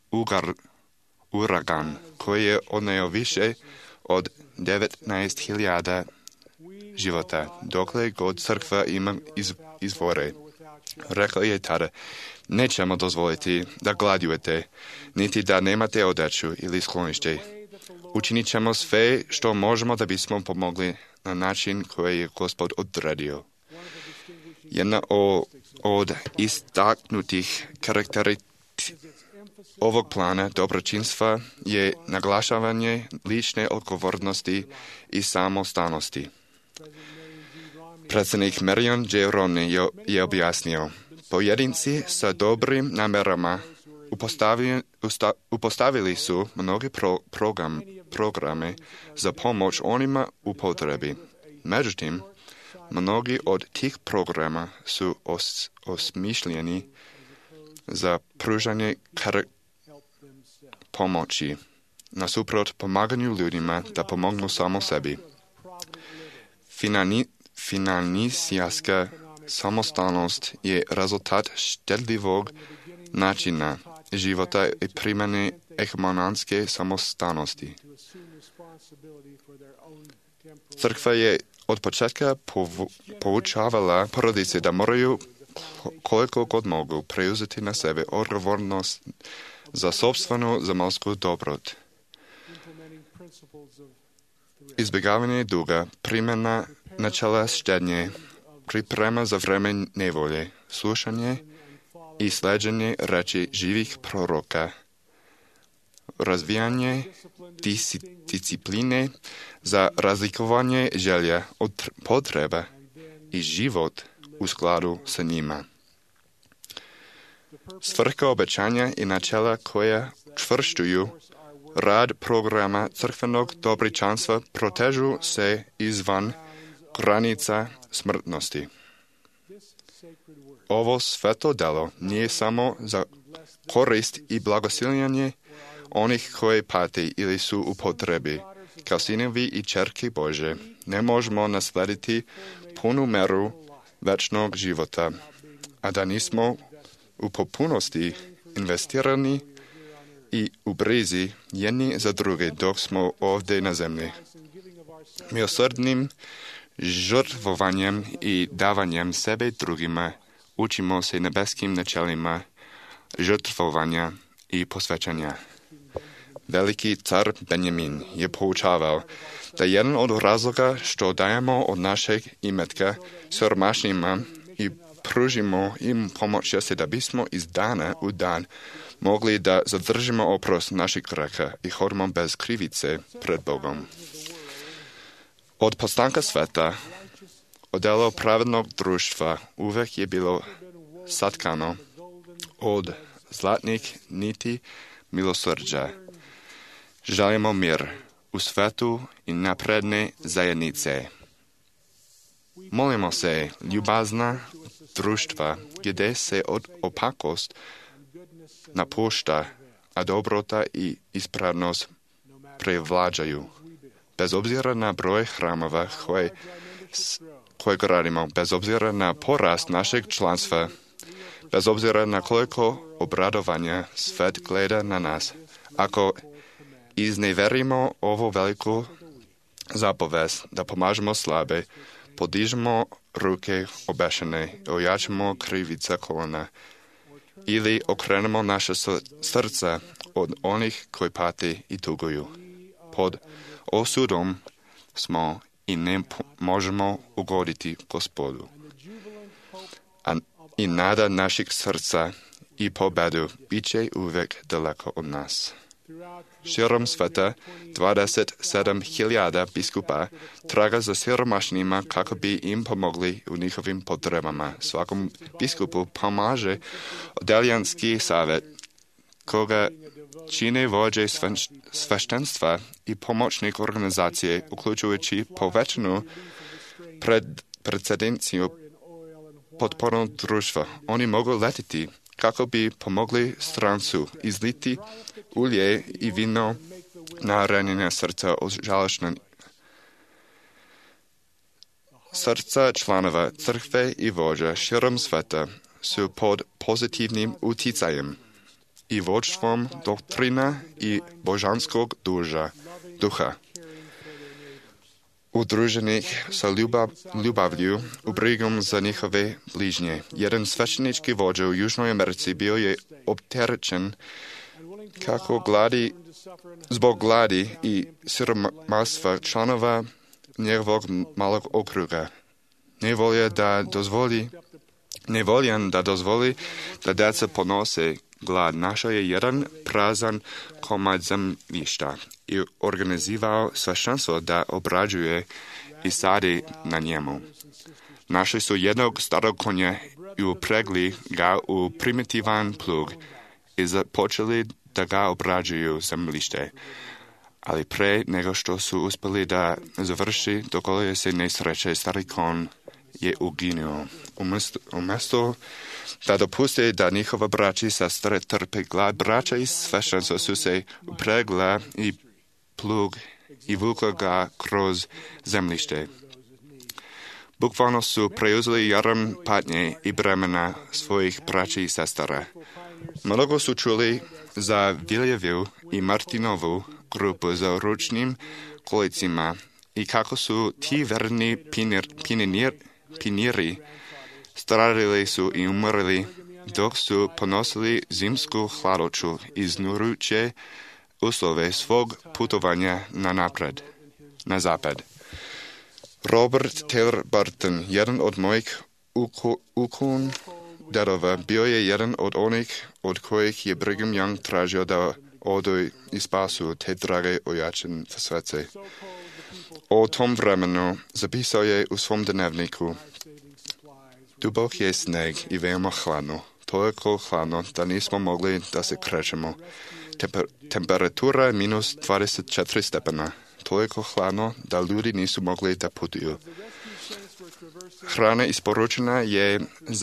G: uragan koji je odneo više od 19.000 života, dokle god crkva ima izvore. Rekao je tada, nećemo dozvoliti da gladujete, niti da nemate odeću ili sklonište. Učinit ćemo sve što možemo da bismo pomogli na način koji je Gospod odredio. Jedna od istaknutih karakteristika ovog plana dobročinstva je naglašavanje lične odgovornosti i samostalnosti. Predsjednik Marion J. Romney je objasnio, pojedinci sa dobrim namerama upostavili su mnoge programe za pomoć onima u potrebi. Međutim, mnogi od tih programa su osmišljeni za pružanje pomoći, nasuprot pomaganju ljudima da pomognu samo sebi. Financijska samostalnost je rezultat štedljivog načina života i primjene ekonomske samostalnosti. Crkva je od početka poučavala porodice da moraju koliko god mogu preuzeti na sebe odgovornost za sopstvenu zemaljsku dobrot. Izbjegavanje duga, primjena načela štednje, priprema za vreme nevolje, slušanje i sleđenje reči živih proroka, razvijanje discipline za razlikovanje želja od potreba i život u skladu sa njima. Svrha obećanja i načela koja čvrštuju rad programa crkvenog dobročinstva protežu se izvan granica smrtnosti. Ovo sveto delo nije samo za korist i blagosiljanje onih koji pati ili su u potrebi. Kao sinovi i čerke Bože ne možemo naslediti punu meru večnog života, a da nismo u potpunosti investirani i u brizi jedni za druge dok smo ovdje na zemlji. Milosrdnim žrtvovanjem i davanjem sebe i drugima učimo se nebeskim načelima žrtvovanja i posvećanja. Veliki car Benjamin je poučavao da jedan od razloga što dajemo od našeg imetka siromašnima i pružimo im pomoć jeste da bismo iz dana u dan mogli da zadržimo oprost naših greha i hodimo bez krivice pred Bogom. Od postanka sveta, odelo pravednog društva uvek je bilo satkano od zlatnih niti milosrđa. Želimo mir u svetu i napredne zajednice. Molimo se ljubazna društva gdje se opakost napušta, a dobrota i ispravnost prevlađaju. Bez obzira na broj hramova koje gradimo, bez obzira na porast našeg članstva, bez obzira na koliko obradovanja svet gleda na nas, ako izneverimo ovu veliku zapovest da pomažemo slabe, podižemo ruke obešene, ojačamo krivica kolona ili okrenemo naše srca od onih koji pati i tuguju. Pod osudom smo i ne možemo ugoditi Gospodu. I nada naših srca i pobedu bit će uvek daleko od nas. Širom sveta 27.000 biskupa traga za siromašnima kako bi im pomogli u njihovim potrebama. Svakom biskupu pomaže odeljanski savjet, koga čine vođe sveštenstva i pomoćnik organizacije, uključujući povećanu precedenciju potpornog društva. Oni mogu letiti kako bi pomogli strancu izliti ulje i vino na ranjena srca žalošna. Srca članova crkve i vođa širom sveta su pod pozitivnim uticajem i vođstvom doktrina i božanskog duha. Udruženih sa ljubavlju u brigom za njihove bližnje. Jedan svećenički vođa u Južnoj Americi bio je opterećen zbog gladi i siromaštva članova njegovog malog okruga. Nevoljan da dozvoli da djeca ponose glad. Našao je jedan prazan komad zemljišta i organizirao sveštenstvo da obrađuje i sadi na njemu. Našli su jednog starog konja i upregli ga u primitivan plug i započeli da ga obrađuju zemljište. Ali pre nego što su uspjeli da završi, dogodilo se nesreće, stari kon je uginuo. Umjesto da dopuste da njihova braća i sestre trpe glad, braća i sveštenstva su se upregla i plug i vukla ga kroz zemljište. Bukvalno su preuzeli jaram patnje i bremena svojih braća i sestara. Mnogo su čuli za Viljevu i Martinovu grupu za ručnim kolicima i kako su ti verni piniri stradali su i umrli dok su ponosili zimsku hladoću iznurujuće uslove svog putovanja na zapad. Robert Taylor Burton, jedan od mojih ukun dedova, bio je jedan od onih od kojih je Brigham Young tražio da odu i spasu te drage ojačene svece. O tom vremenu zapisao je u svom dnevniku: dubok je sneg i veoma hladno, toliko hladno da nismo mogli da se krećemo. Temperatura je minus 24 stepena, toliko hladno da ljudi nisu mogli da putuju. Hrana isporučena je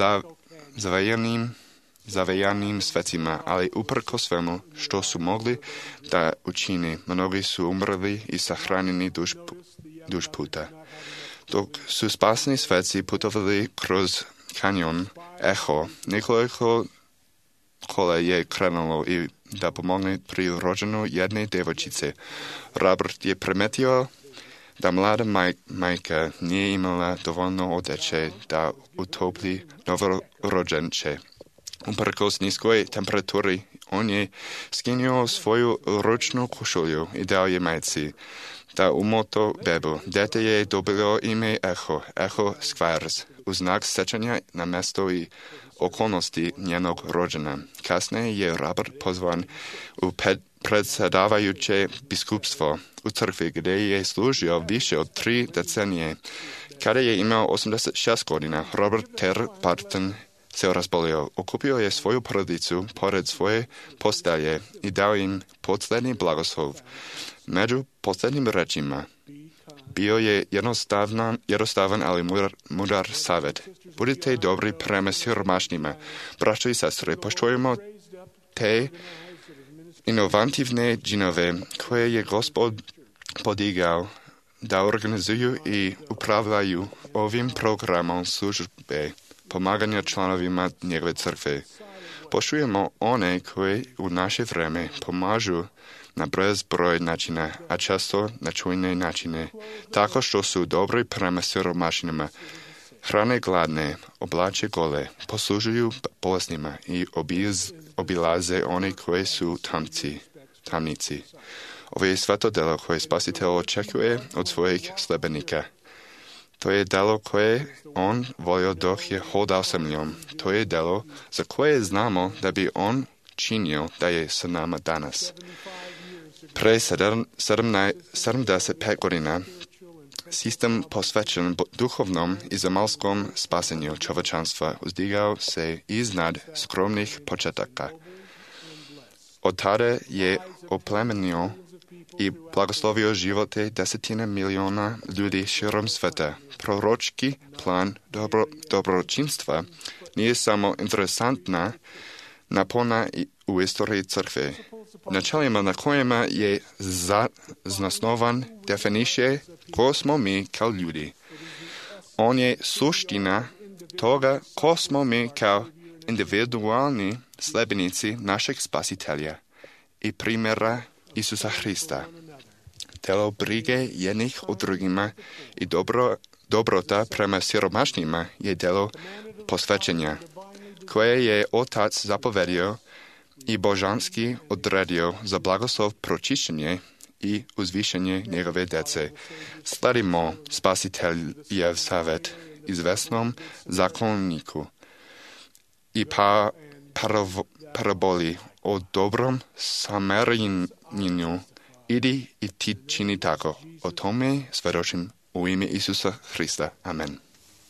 G: zavejanim svecima, ali uprko svemu što su mogli da učini, mnogi su umrli i sahranjeni duž puta. Dok su spaseni sveci putovali kroz kanjon Echo, nekoliko kola je krenulo i da pomogne pri rođenju jedne devojčice. Robert je primetio da mlada majka nije imala dovoljno odeće da utopli novorođenče. Uprkos niskoj temperaturi, on je skinuo svoju ručnu košulju i dao je majci da umoto bebu. Dete je dobilo ime Echo Squires, u znak sećanja na mesto i okolnosti njenog rođena. Kasnije je Robert pozvan u predsjedavajuće biskupstvo u crkvi gdje je služio više od 3 decenije. Kada je imao 86 godina, Robert Ter Parton se razbolio. Okupio je svoju porodicu pored svoje postelje i dao im posljednji blagoslov. Među posljednjim rečima bio je jednostavan, ali mudar savjet. Budite dobri prema siromašnima. Braćo i sestre, poštujemo te inovativne džinove koje je Gospod podigao da organizuju i upravljaju ovim programom službe pomaganja članovima njegove crkve. Poštujemo one koji u naše vreme pomažu na broj načina, a često na čujne načine, tako što su dobri prema siromašnima, hrane gladne, oblače gole, poslužuju bolesnima i obilaze one koji su tamnici. Ovo je sveto delo koje Spasitelj očekuje od svojih sljedbenika. To je delo koje on volio dok je hodao zemljom. To je delo za koje znamo da bi on činio da je sa nama danas. Pre 75 godina sistem posvećen duhovnom i zemaljskom spasenju čovječanstva uzdigao se iznad skromnih početaka. Od tada je oplemenio i blagoslovio živote desetine miliona ljudi širom sveta. Proročki plan dobročinstva nije samo interesantna napona u istoriji crkve. Načelima na kojima je zasnovan definiše ko smo mi kao ljudi. On je suština toga ko smo mi kao individualni sljedbenici našeg Spasitelja i primjera Isusa Hrista. Telo brige jednih o drugima i dobrota prema siromašnima je delo posvećenja, koje je Otac zapovedio i božanski odredio za blagoslov pročišćenje i uzvišenje njegove djece. Sledimo Spasiteljev savjet izvesnom zakonniku i paraboli o dobrom Samarininu. Idi i ti čini tako. O tome svjedočim u ime Isusa Hrista. Amen.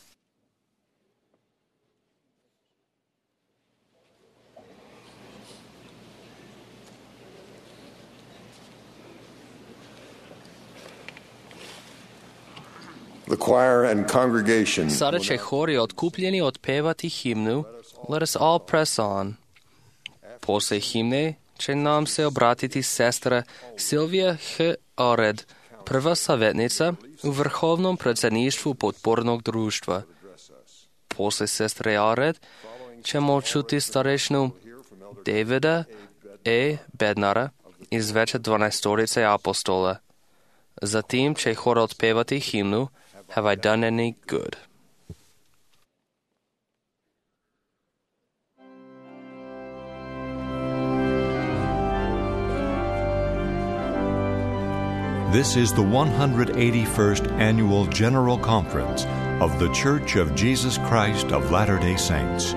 C: The choir and congregation.
D: Sada će hori otkupljeni otpevati himnu Let us all press on. Poslije himne će nam se obratiti sestra Silvija H. Ared, prva savjetnica u Vrhovnom predsjedništvu potpornog društva. Poslije sestre Ared ćemo čuti starešnu Davida E. Bednara iz veće 12 apostola. Zatim će hor otpevati himnu Have I Done Any Good?
A: This is the 181st Annual General Conference of The Church of Jesus Christ of Latter-day Saints.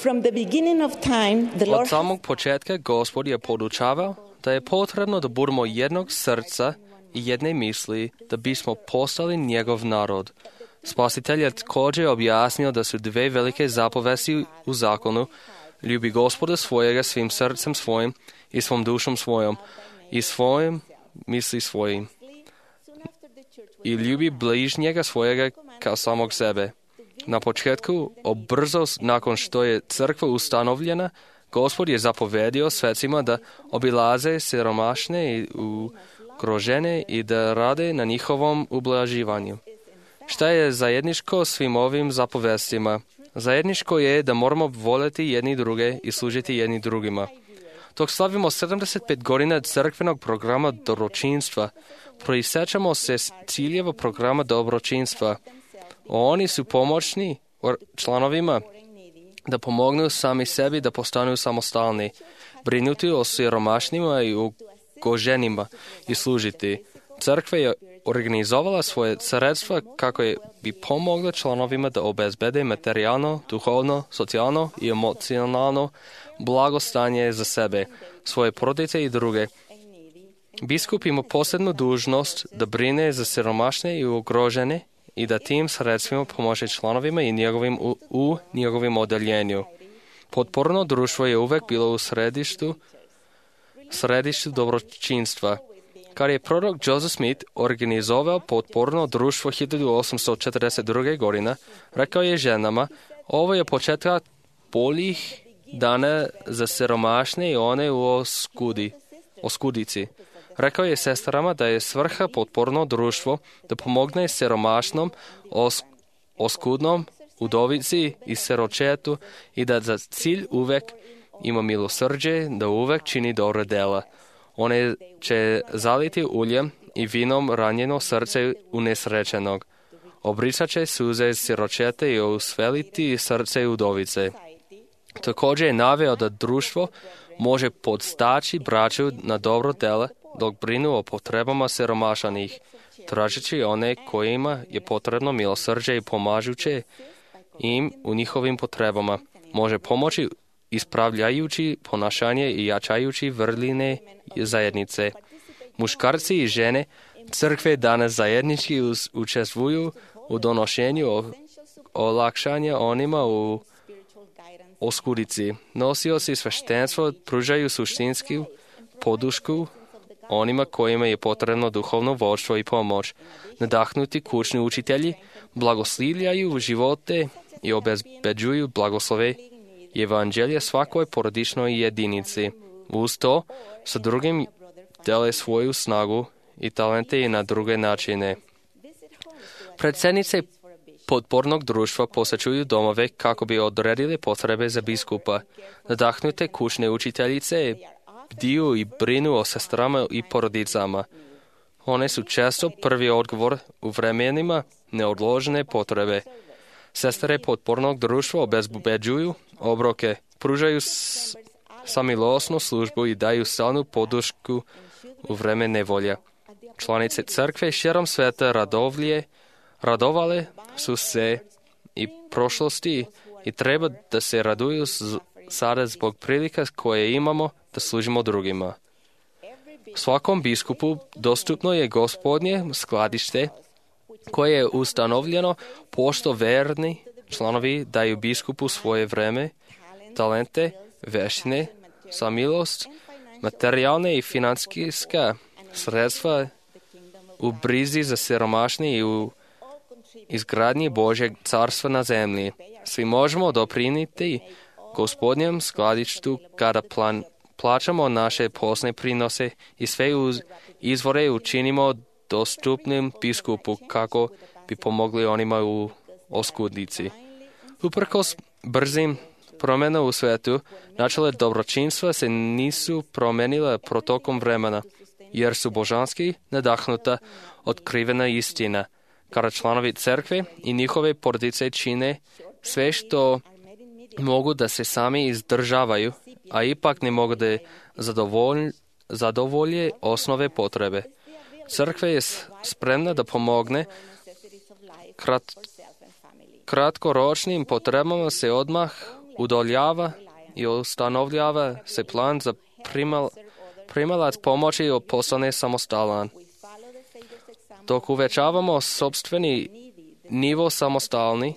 H: From the beginning of time, the
D: Od
H: Lord
D: samog početka Gospod je podučavao da je potrebno da budemo jednog srca i jedne misli da bismo postali njegov narod. Spasitelj je također objasnio da su dve velike zapovesti u zakonu: ljubi Gospoda svojega svim srcem svojim i svom dušom svojom i svojim misli svojim. I ljubi bližnjega svojega kao samog sebe. Na početku, brzo nakon što je crkva ustanovljena, Gospod je zapovedio svecima da obilaze siromašne i ugrožene i da rade na njihovom ublaživanju. Šta je zajedničko svim ovim zapovestima? Zajedničko je da moramo voljeti jedni druge i služiti jedni drugima. Dok slavimo 75 godina crkvenog programa dobročinstva, prisjećamo se ciljeva programa dobročinstva. Oni su pomoćni članovima da pomognu sami sebi da postanu samostalni, brinuti o siromašnima i ugroženima i služiti. Crkva je organizovala svoje sredstva kako bi pomogla članovima da obezbede materijalno, duhovno, socijalno i emocionalno blagostanje za sebe, svoje porodice i druge. Biskup ima posebnu dužnost da brine za siromašne i ugrožene i da tim sredstvima pomože članovima i u njegovim odeljenju. Potporno društvo je uvek bilo u središtu dobročinstva. Kad je prorok Joseph Smith organizovao potporno društvo 1842. godina, rekao je ženama: ovo je početak boljih dana za siromašne i one u oskudici. Rekao je sestrama da je svrha potporno društvo da pomogne siromašnom, oskudnom, udovici i siročetu i da za cilj uvek ima milosrđe, da uvek čini dobra dela. One će zaliti uljem i vinom ranjeno srce unesrećenog. Obrisat će suze siročete i usveliti srce udovice. Također je naveo da društvo može podstaći braću na dobro dela dok brinu o potrebama siromašanih, tražeći one kojima je potrebno milosrđe i pomažuće im u njihovim potrebama. Može pomoći ispravljajući ponašanje i jačajući vrline zajednice. Muškarci i žene crkve danas zajednički učestvuju u donošenju olakšanja onima u oskudici. Nosioci sveštenstva pružaju suštinsku podušku onima kojima je potrebno duhovno vodstvo i pomoć. Nadahnuti kućni učitelji blagoslivljaju živote i obezbeđuju blagoslove evanđelja svakoj porodičnoj jedinici. Uz to, sa drugim dele svoju snagu i talente i na druge načine. Predsjednice potpornog društva posjećuju domove kako bi odredili potrebe za biskupa. Nadahnute kućne učiteljice bdiju i brinu o sestrama i porodicama. One su često prvi odgovor u vremenima neodložene potrebe. Sestre potpornog društva obezbeđuju obroke, pružaju samilosnu službu i daju stalnu podršku u vreme nevolja. Članice crkve širom sveta radovale su se i prošlosti i treba da se raduju sada zbog prilika koje imamo da služimo drugima. Svakom biskupu dostupno je Gospodnje skladište koje je ustanovljeno pošto verni članovi daju biskupu svoje vreme, talente, veštine, samilost, materijalne i financijska sredstva u brizi za siromašni i u izgradnji Božjeg carstva na zemlji. Svi možemo doprinijeti Gospodnjem skladištu kada plaćamo naše posne prinose i sve izvore učinimo dostupnim biskupu kako bi pomogli onima u oskudici. Uprkos brzim promjena u svetu, načela dobročinstva se nisu promenila protokom vremena, jer su božanski nadahnuta otkrivena istina, kada članovi crkve i njihove porodice čine sve što mogu da se sami izdržavaju, a ipak ne mogu da zadovolje osnove potrebe. Crkva je spremna da pomogne kratkoročnim potrebama se odmah udoljava i ustanovljava se plan za primalac pomoći postane samostalan. Dok uvećavamo sopstveni nivo samostalni,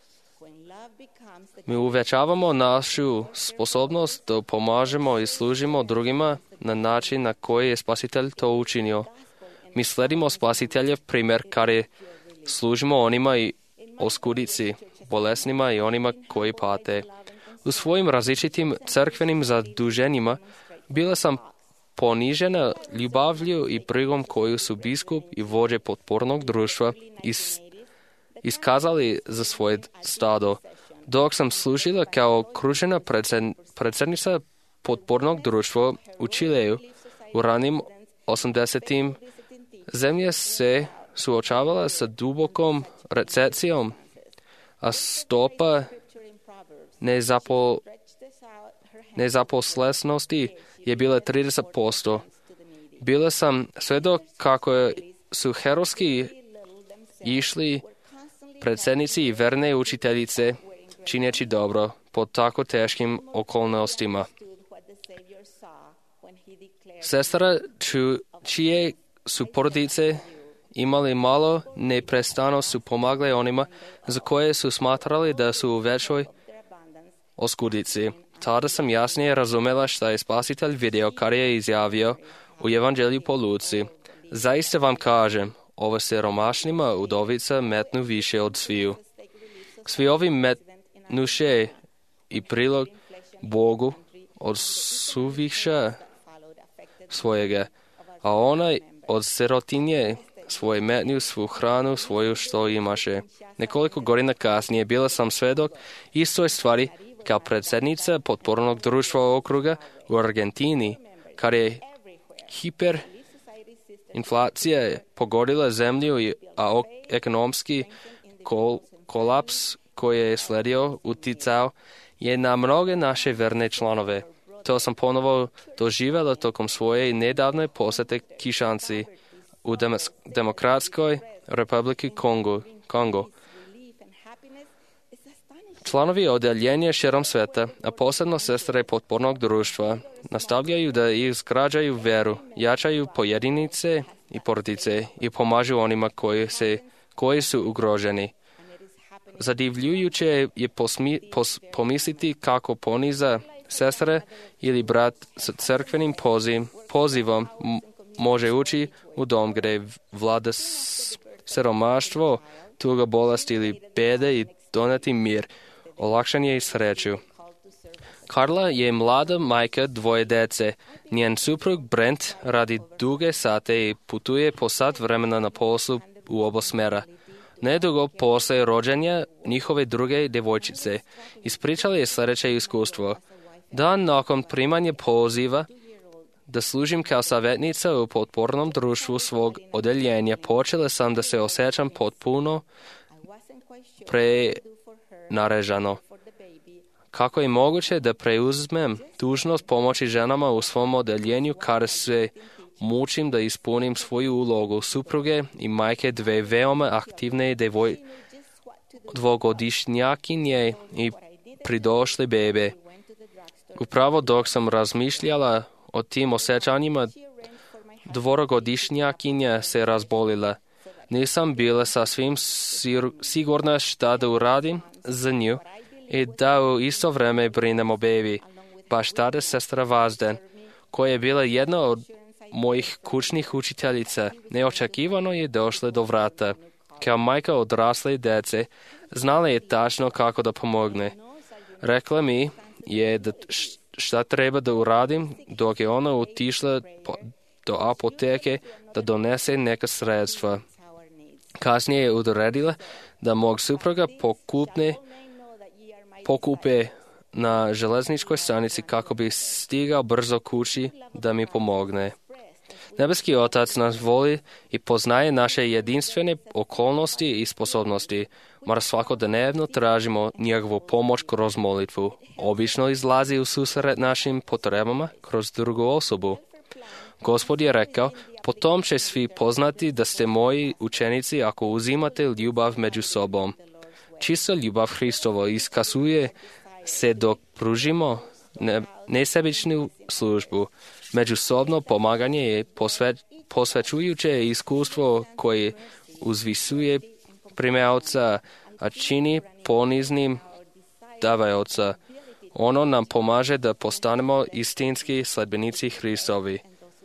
D: mi uvećavamo našu sposobnost da pomažemo i služimo drugima na način na koji je Spasitelj to učinio. Mi sledimo Spasiteljev primjer kada služimo onima i oskudici, bolesnima i onima koji pate. U svojim različitim crkvenim zaduženjima bila sam ponižena ljubavlju i brigom koju su biskup i vođe potpornog društva iskazali za svoje stado. Dok sam služila kao okružena predsjednica potpornog društva u Čileju u ranim 80-im, zemlja se suočavala sa dubokom recesijom, a stopa nezaposlenosti je bila 30%. Bila sam svjedok kako su herojski išli predsjednici i verne učiteljice čineći dobro pod tako teškim okolnostima. Sestra čije su porodice imali malo neprestano su pomagle onima za koje su smatrali da su u većoj oskudici. Tada sam jasnije razumela šta je Spasitelj vidio kada je izjavio u Evanđelju po Luci. Zaista vam kažem, ovo siromašnima udovica metnu više od sviju. Svi ovi metnuše i prilog Bogu od suviša svojega, a onaj od sirotinje svoje metnju, svu hranu, svoju što imaše. Nekoliko godina kasnije bila sam svedok istoj stvari kao predsjednica potpornog društva okruga u Argentini, kada je hiperinflacija pogodila zemlju, a ekonomski kolaps koji je sledio uticao je na mnoge naše verne članove. To sam ponovo doživjela tokom svoje nedavne posjete Kišanci u Demokratskoj Republiki Kongo. Članovi odjeljenja širom sveta, a posebno sestre potpornog društva, nastavljaju da izgrađaju vjeru, jačaju pojedinice i porodice i pomažu onima koji su ugroženi. Zadivljujuće je pomisliti kako poniza sestre ili brat sa crkvenim pozivom može ući u dom gdje vlada siromaštvo, tuga, bolest ili bede i doneti mir, olakšanje i sreću. Karla je mlada majka dvoje dece. Njen suprug Brent radi duge sate i putuje po sat vremena na poslu u oba smjera. Nedugo poslije rođenja njihove druge djevojčice ispričala je sljedeće iskustvo. Dan nakon primanja poziva da služim kao savjetnica u potpornom društvu svog odjeljenja, počela sam da se osjećam potpuno prenarežano. Kako je moguće da preuzmem dužnost pomoći ženama u svom odjeljenju kada se mučim da ispunim svoju ulogu supruge i majke dve veoma aktivne dvogodišnjakinje i pridošle bebe. Upravo dok sam razmišljala o tim osjećanjima, dvorogodišnjakinja se razbolila. Nisam bila sasvim sigurna šta da uradim za nju i da u isto vrijeme brinem o bebi. Baš tada sestra Vazden, koja je bila jedna od mojih kućnih učiteljica, neočekivano je došla do vrata. Kao majka odrasle djece, znala je tačno kako da pomogne. Rekla mi je da šta treba da uradim dok je ona otišla do apoteke da donese neka sredstva. Kasnije je odredila da mog supruga pokupe na železničkoj stanici kako bi stigao brzo kući da mi pomogne. Nebeski Otac nas voli i poznaje naše jedinstvene okolnosti i sposobnosti, mar svakodnevno tražimo njegovu pomoć kroz molitvu. Obično izlazi u susret našim potrebama kroz drugu osobu. Gospod je rekao, potom će svi poznati da ste moji učenici ako uzimate ljubav među sobom. Čista ljubav Hristova iskazuje se dok pružimo nesebičnu službu. Međusobno pomaganje je posvećujuće iskustvo koje uzvisuje primaoca, a čini poniznim davaoca. Ono nam pomaže da postanemo istinski sledbenici Hristovi.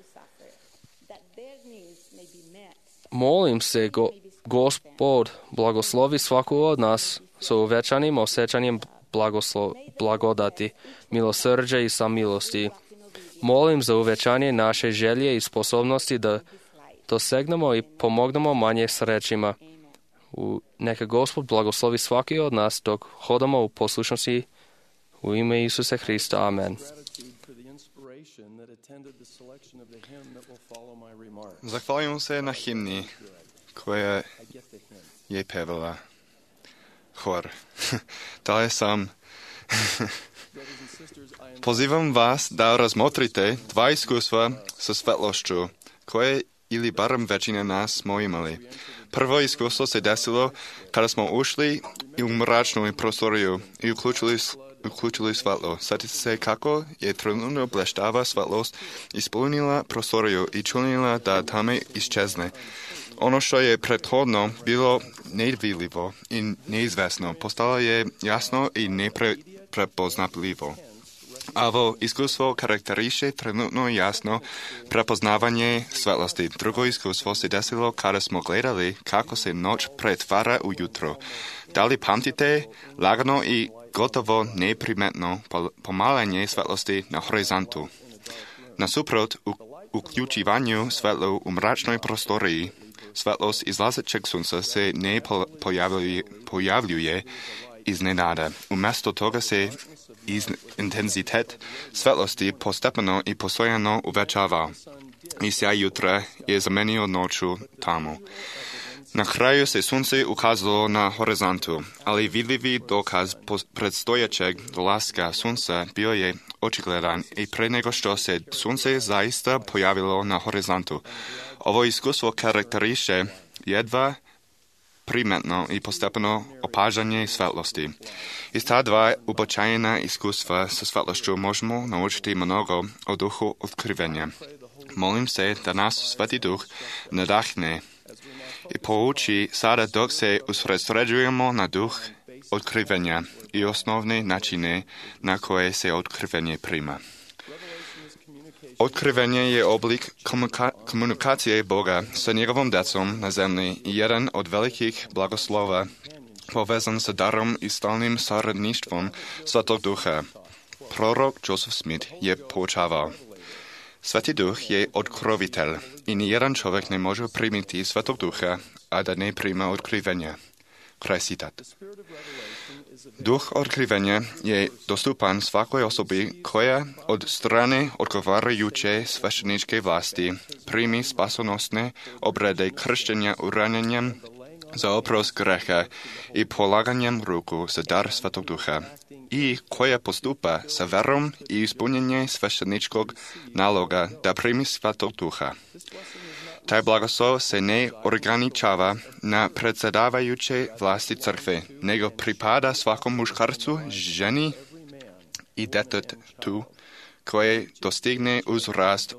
D: Molim se, Gospod blagoslovi svaku od nas sa uvećanim osjećanjem blagodati, milosrđa i samilosti. Molim za uvećanje naše želje i sposobnosti da dosegnemo i pomognemo manje srećima. Neka Gospod blagoslovi svaki od nas dok hodamo u poslušnosti u ime Isusa Hrista. Amen.
G: Zahvaljujem se na himni koja je pevala hor. Dalje sam. Pozivam vas da razmotrite dva iskustva sa svetlošću, koje ili barem većina nas smo imali. Prvo iskustvo se desilo kada smo ušli u mračnu prostoriju i uključili svetlo. Sjetite se kako je trenutno bleštava svetlost ispunila prostoriju i činila da tame iščezne. Ono što je prethodno bilo nevidljivo i neizvesno, postalo je jasno i neprepoznatljivo. Ovo iskustvo karakteriše trenutno jasno prepoznavanje svetlosti. Drugo iskustvo se desilo kada smo gledali kako se noć pretvara u jutro. Da li pamtite lagano i gotovo neprimetno pomalanje svetlosti na horizontu? Nasuprot uključivanju svetla u mračnoj prostoriji, svetlost izlazećeg sunca se ne pojavljuje iznenada. Umjesto toga se intenzitet svetlosti postepeno i postojano uvećava i sjaj jutra je zamenio noću tamo. Na kraju se sunce ukazalo na horizontu, ali vidljivi dokaz predstojećeg dolaska sunca bio je očigledan i pre nego što se sunce zaista pojavilo na horizontu. Ovo iskustvo karakteriše jedva primetno i postepeno opažanje svetlosti. Iz ta dva uobičajena iskustva sa svetlošću možemo naučiti mnogo o duhu otkrivenja. Molim se da nas Sveti Duh nadahne i pouči sada dok se usredsređujemo na duh otkrivenja i osnovne načine na koje se otkrivenje prima. Otkrivenje je oblik komunikacije Boga sa njegovom decom na zemlji i jedan od velikih blagoslova povezan sa darom i stalnim saradništvom Svetog Duha. Prorok Joseph Smith je poučavao: Sveti Duh je otkrovitelj i nijedan čovjek ne može primiti Svetog Duha, a da ne prima otkrivenja. Kraj citat. Duh otkrivenja je dostupan svakoj osobi koja od strane odgovarajuće svešteničke vlasti primi spasonosne obrede krštenja uranjenjem za oprost greha i polaganjem ruku za dar Svetog Duha i koja postupa sa verom i ispunjenje svešteničkog naloga da primi Svetog Duha. Taj blagoslov se ne ograničava na predsjedavajuće vlasti crkve, nego pripada svakom muškarcu, ženi i djetetu koje dostigne uz rast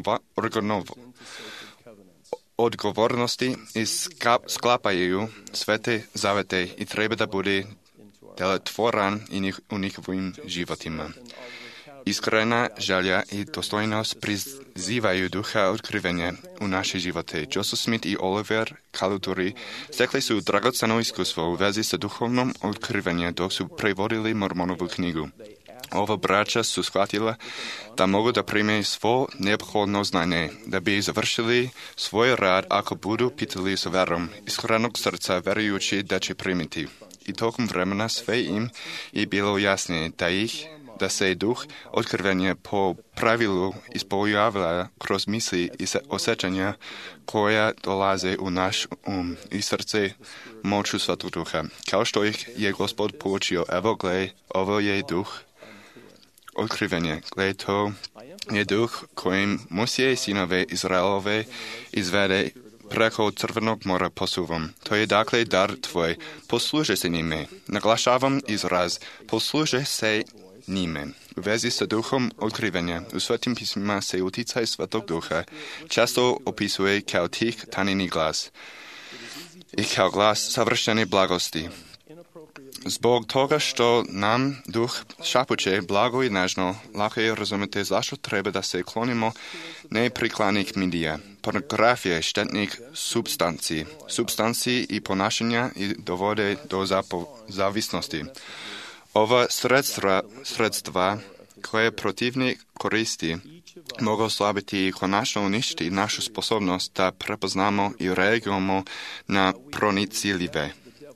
G: odgovornosti i sklapaju svete zavete i treba da bude djelotvoran u njihovim životima. Iskrena želja i dostojnost prizivaju duha otkrivenja u naše živote. Joseph Smith i Oliver Cowdery stekli su dragoceno iskustvo u vezi sa duhovnom otkrivenja dok su prevodili Mormonovu knjigu. Ova braća su shvatila da mogu da prime svo neophodno znanje, da bi završili svoj rad ako budu pitali sa verom, iskrenog srca verujući da će primiti. I tokom vremena sve im je bilo jasnije da se duh otkrivenja po pravilu ispojavlja kroz misli i osjećanja koja dolaze u naš i srce moću Svetog Duha. Kao što ih je Gospod poučio, evo gle, ovo je duh otkrivenja. Gle, to je duh kojim Mojsije i sinove Izraelove izvede preko Crvenog mora posuvom. To je dakle dar tvoj, posluže se njime. Naglašavam izraz, posluže se njime. U vezi sa duhom otkrivenja, u Svetim pismima se uticaj Svetog Duha često opisuje kao tih tanini glas i kao glas savršene blagosti. Zbog toga što nam duh šapuće blago i nežno, lako je razumjeti zašto treba da se klonimo nepriklanih medija, pornografije, štetnih substanci i ponašanja i dovode do zavisnosti. Ova sredstva koje protivnik koristi mogu oslabiti i konačno uništiti našu sposobnost da prepoznamo i reagujemo na pronicljive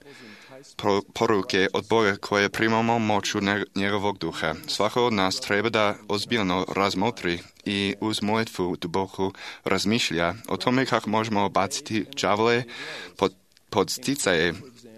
G: poruke od Boga koje primamo moću njegovog duha. Svako od nas treba da ozbiljno razmotri i uz molitvu duboko razmišlja o tome kako možemo baciti đavole pod sticaje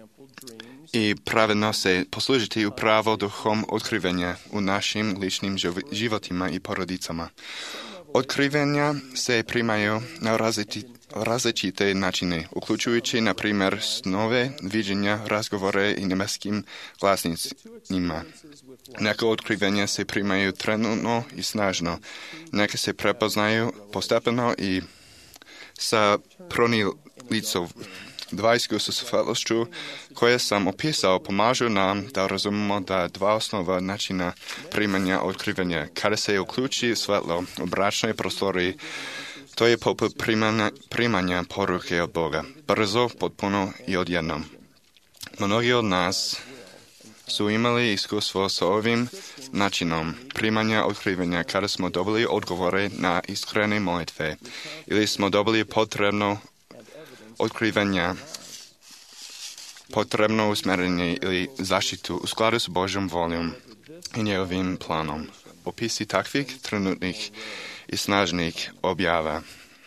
G: i pravedno se poslužiti upravo duhom otkrivenja u našim ličnim životima i porodicama. Otkrivenja se primaju na različite načine, uključujući, na primjer, snove, viđenja, razgovore i nebeskim glasnicima. Neka otkrivenja se primaju trenutno i snažno, neke se prepoznaju postepeno i sa pronilicom. Dva iskustva sa svetlošću koje sam opisao pomažu nam da razumemo da dva osnova načina primanja otkrivenja. Kada se uključi svetlo u bračnoj prostoriji, to je poput primanja poruke od Boga, brzo, potpuno i odjednom. Mnogi od nas su imali iskustvo sa ovim načinom primanja otkrivenja kada smo dobili odgovore na iskrene molitve ili smo dobili potrebno otkrivenja, potrebno usmjerenje ili zaštitu u skladu s Božjom voljom i njegovim planom. Opisi takvih trenutnih i snažnih objava.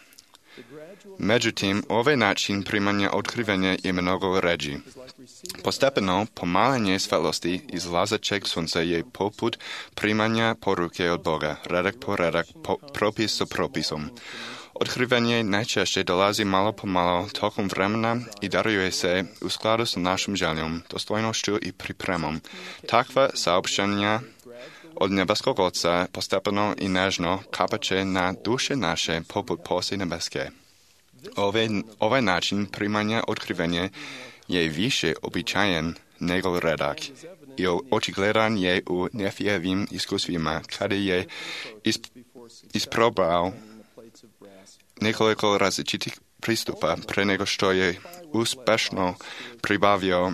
G: Međutim, ovaj način primanja otkrivenja je mnogo ređi. Postepeno pomalanje svetlosti izlazećeg sunca je poput primanja poruke od Boga, redak po redak, propis sa propisom. Otkrivenje najčešće dolazi malo po malo tokom vremena i daruje se u skladu s našom željom, dostojnošću i pripremom. Takva saopštenja od nebeskog Oca postepeno i nežno kapaće na duše naše poput pose nebeske. Ovaj način primanja otkrivenja je više običajen nego redak i očigledan je u Nefijevim iskustvima kada je isprobao nekoliko različitih pristupa pre nego što je uspešno pribavio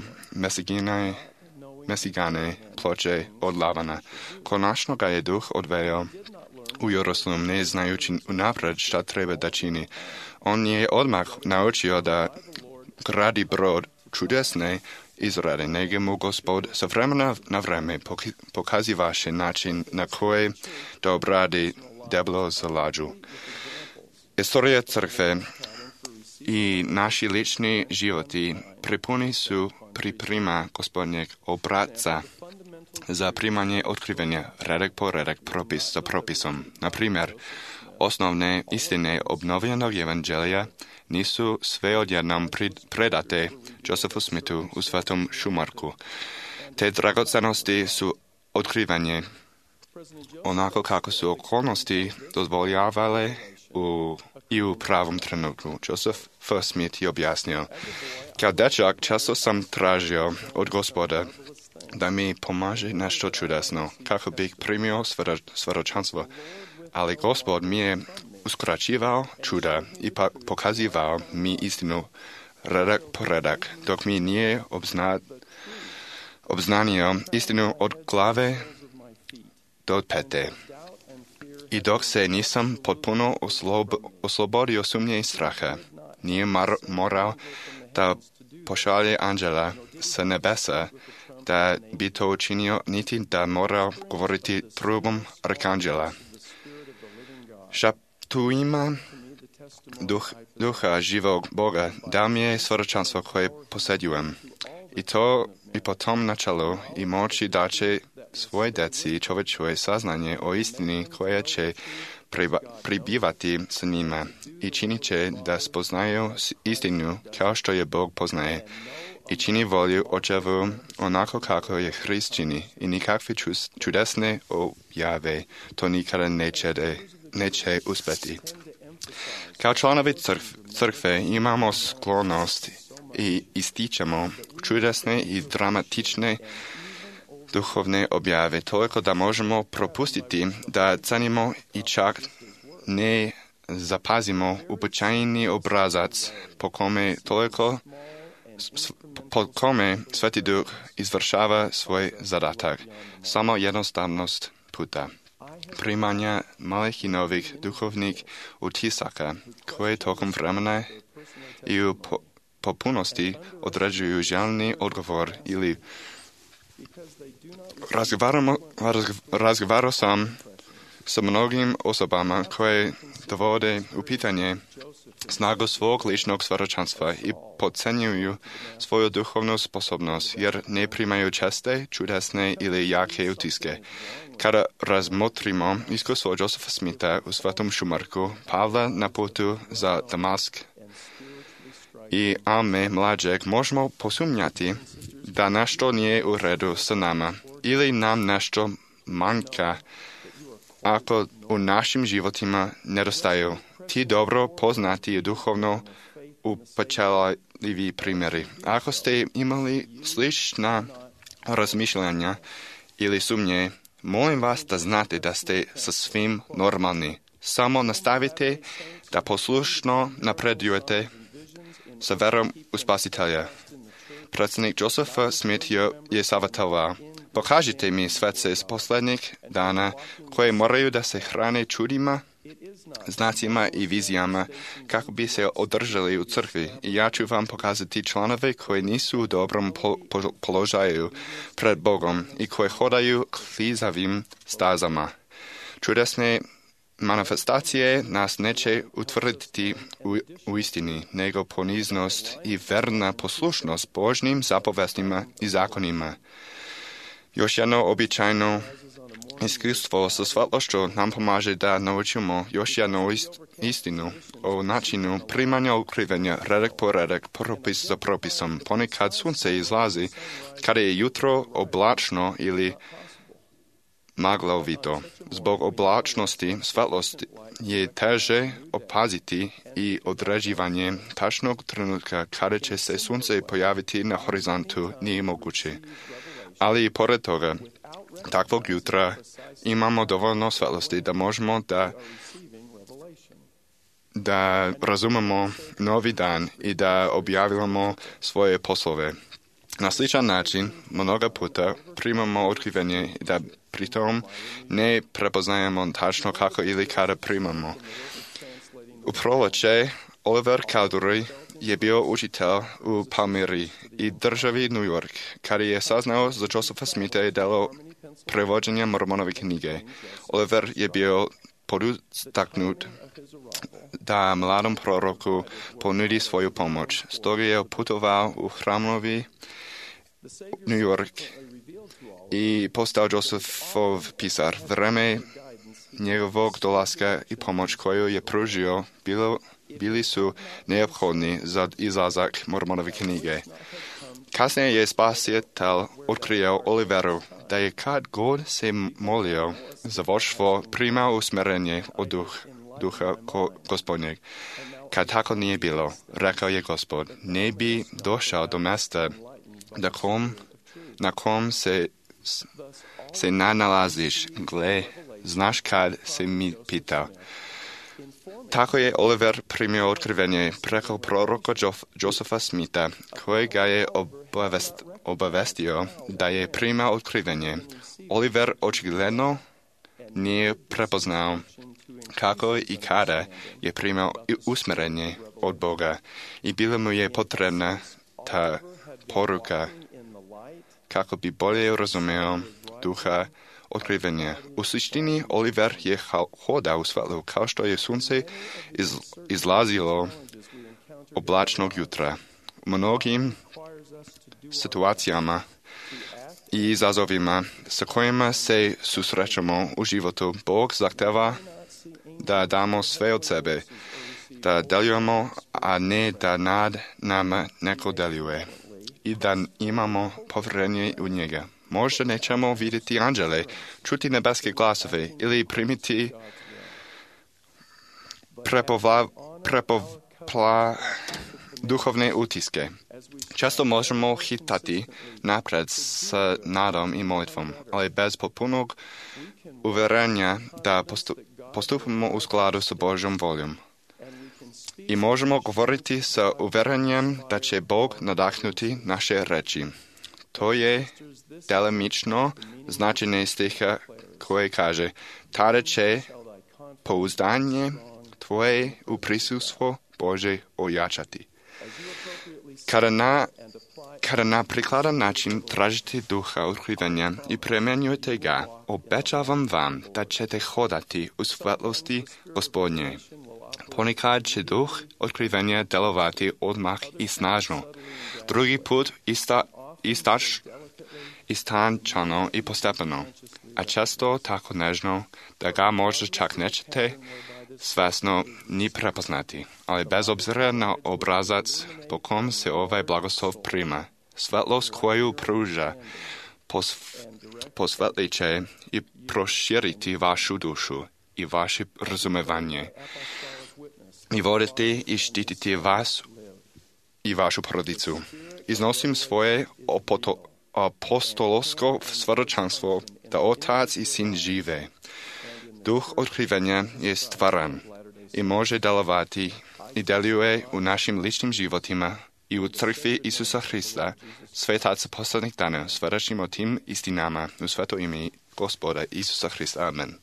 G: mesigane ploče od Lavana. Konačno ga je duh odveo u Jerusalem, ne znajući unapred šta treba da čini. On je odmah naučio da gradi brod čudesne izrade, nego mu Gospod sa vremena na vreme pokazivaše način na koji da obradi deblo za lađu. Istorija crkve i naši lični životi prepuni su priprema Gospodnjeg obrazca za primanje otkrivenja redak po redak, propis za propisom. Na primjer, osnovne istine obnovljenog evanđelja nisu sve odjednom predate Josephu Smithu u Svetom Šumarku. Te dragocenosti su otkrivanje onako kako su okolnosti dozvoljavale i u pravom trenutku. Joseph F. Smith je objasnio: kao dečak često sam tražio od Gospoda da mi pomaže nešto čudesno, kako bih primio svjedočanstvo, ali Gospod mi je uskraćivao čuda i pokazivao mi istinu redak po redak, dok mi nije obznanio istinu od glave do pete. I dok se nisam potpuno oslobodio sumnje i straha, nije morao da pošalje anđela sa nebesa da bi to učinio, niti da mora govoriti trubom arkanđela. Šaptuima duha živog Boga dao mi je svjedočanstvo koje posjedujem. I po tom načelu i moći da će svoj deci čovječuje saznanje o istini koja će pribivati s njima i čini će da spoznaju istinu kao što je Bog poznaje i čini volju Očevu onako kako je Hrist čini i nikakve čudesne objave to nikada neće uspjeti. Kao članovi crkve imamo sklonost i ističemo čudesne i dramatične duhovne objave, toliko da možemo propustiti da cenimo i čak ne zapazimo uobičajeni obrazac po kome Sveti Duh izvršava svoj zadatak. Samo jednostavnost puta. Primanja malih i novih duhovnih utisaka koje tokom vremena i u popunosti određuju željni odgovor ili razgovarao sam sa mnogim osobama koje dovode u pitanje snagu svog ličnog svjedočanstva i podcenjuju svoju duhovnu sposobnost jer ne primaju česte, čudesne ili jake utiske. Kada razmotrimo iskustvo Josepha Smitha u Svetom Šumarku, Pavla na putu za Damask i Alme mlađeg, možemo posumnjati da nešto nije u redu sa nama ili nam nešto manjka ako u našim životima nedostaju ti dobro poznati i duhovno upečatljivi primjeri. Ako ste imali slična razmišljanja ili sumnje, molim vas da znate da ste sa svim normalni. Samo nastavite da poslušno napredujete sa verom u Spasitelja. Predsjednik Joseph Smith je savjetovao: pokažite mi svece iz posljednjih dana koje moraju da se hrane čudima, znacima i vizijama kako bi se održali u crkvi i ja ću vam pokazati članove koji nisu u dobrom položaju pred Bogom i koji hodaju klizavim stazama. Čudesne manifestacije nas neće utvrditi u istini, nego poniznost i verna poslušnost Božnim zapovestima i zakonima. Još jedno običajno iskustvo sa svetlošću nam pomaže da naučimo još jednu istinu o načinu primanja otkrivenja redak po redak, propis za propisom. Ponekad sunce izlazi kada je jutro oblačno ili maglovito. Zbog oblačnosti svetlost je teže opaziti i određivanje tačnog trenutka kada će se sunce pojaviti na horizontu nije moguće. Ali i pored toga, takvog jutra imamo dovoljno svetlosti da možemo da razumemo novi dan i da objavljamo svoje poslove. Na sličan način, mnoga puta primamo otkrivenje da pritom ne prepoznajemo tačno kako ili kada primamo. U proljeće Oliver Cowdery je bio učitelj u Palmyri i državi New York, kada je saznao za Josepha Smitha i delo prevođenja Mormonove knjige. Oliver je bio podstaknut da mladom proroku ponudi svoju pomoć. Stoga je putovao u hramovi New York i postao Josephov pisar. Vreme njegovog dolaska i pomoć koju je pružio bili su neophodni za izlazak Mormonove knjige. Kasnije je Spasitelj otkrio Oliveru da je kad god se molio za vođstvo primao usmjerenje od duha Gospodnjeg. Kad tako nije bilo, rekao je Gospod, ne bi došao do mjesta na kom se nalaziš. Gle, znaš kad se mi pitao. Tako je Oliver primio otkrivenje preko proroka Josepha Smitha, koji ga je obavestio da je primao otkrivenje. Oliver očigledno nije prepoznao kako i kada je primao usmjerenje od Boga i bila mu je potrebna ta poruka kako bi bolje razumio duha otkrivenja. U suštini Oliver je hodao u svetlu kao što je sunce izlazilo oblačnog jutra. U mnogim situacijama i izazovima sa kojima se susrećemo u životu, Bog zahteva da damo sve od sebe, da delujemo, a ne da nad nama neko deluje, i da imamo povjerenje u njega. Možda nećemo vidjeti anđele, čuti nebeske glasove ili primiti duhovne utiske. Često možemo hitati napred s nadom i molitvom, ali bez potpunog uvjerenja da postupamo u skladu s Božjom voljom. I možemo govoriti sa uvjerenjem da će Bog nadahnuti naše reči. To je delimično značenje stiha koje kaže: tada će pouzdanje tvoje u prisustvu Bože ojačati. Kada na prikladan način tražite duha otkrivanja i premenjujete ga, obećavam vam da ćete hodati u svetlosti Gospodnje. Ponekad će duh otkrivanja delovati odmah i snažno. Drugi put istančano i postepeno, a često tako nežno da ga možda čak nećete svesno ni prepoznati, ali bez obzira na obrazac po kom se ovaj blagoslov prima, svetlost koju pruža posvetlit će i proširiti vašu dušu i vaše razumevanje i voditi i štititi vas i vašu porodicu. Iznosim svoje apostolsko svjedočanstvo da Otac i Sin žive. Duh otkrivanja je stvaran i može delovati i deluje u našim ličnim životima i u crkvi Isusa Hrista, svetaca posljednjih dana, svjedočimo tim istinama u sveto ime Gospoda Isusa Hrista. Amen.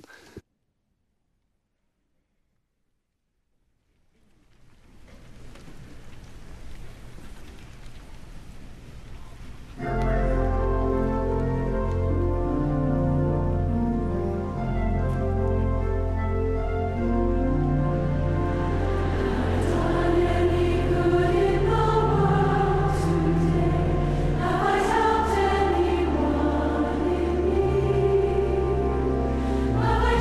I: I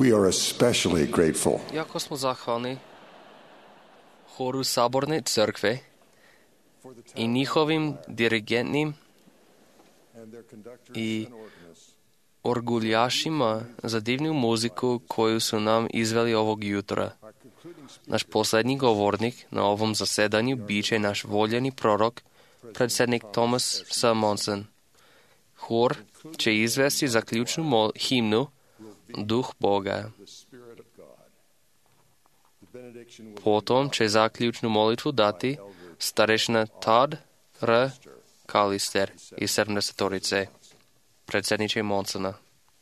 C: We are especially grateful
D: Jako smo zahvalni horu Saborne crkve i njihovim dirigentnim i orguljašima za divnu muziku koju su nam izveli ovog jutra. Naš posljednji govornik na ovom zasedanju bit će naš voljeni prorok, predsjednik Thomas S. Monson. Hor će izvesti zaključnu himnu Duh Boga. Potom će zaključnu molitvu dati starešina Todd R. Callister iz 70-torice, predsjedniče Monsona.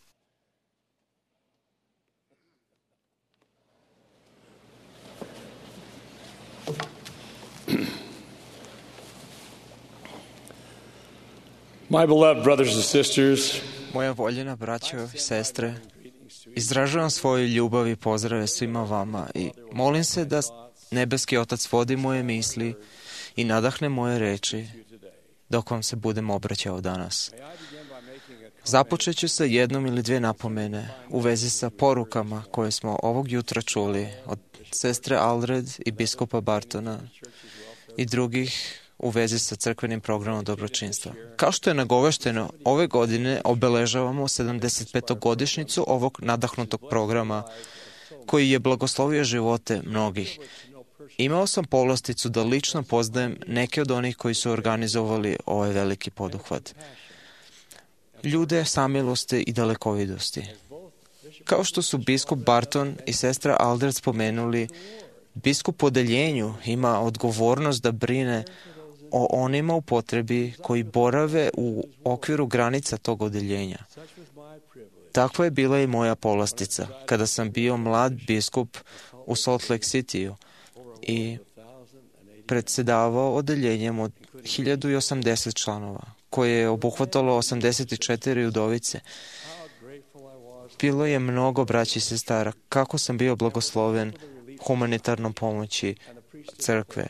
F: My beloved brothers and sisters,
B: Moja voljena braćo i sestre, izražavam svoju ljubav i pozdrave svima vama i molim se da nebeski Otac vodi moje misli i nadahne moje reči dok vam se budem obraćao danas. Započet ću sa jednom ili dvije napomene u vezi sa porukama koje smo ovog jutra čuli od sestre Aldred i biskupa Bartona i drugih u vezi sa crkvenim programom dobročinstva. Kao što je nagovešteno, ove godine obeležavamo 75-godišnjicu ovog nadahnutog programa koji je blagoslovio živote mnogih. Imao sam povlasticu da lično poznajem neke od onih koji su organizovali ovaj veliki poduhvat. Ljude samilosti i dalekovidosti. Kao što su biskup Barton i sestra Aldred spomenuli, biskup u odeljenju ima odgovornost da brine o onima u potrebi koji borave u okviru granica tog odeljenja. Takva je bila i moja povlastica kada sam bio mlad biskup u Salt Lake Cityu i predsjedavao odeljenjem od 1080 članova, koje je obuhvatalo 84 udovice. Bilo je mnogo braći i sestara. Kako sam bio blagosloven humanitarnom pomoći crkve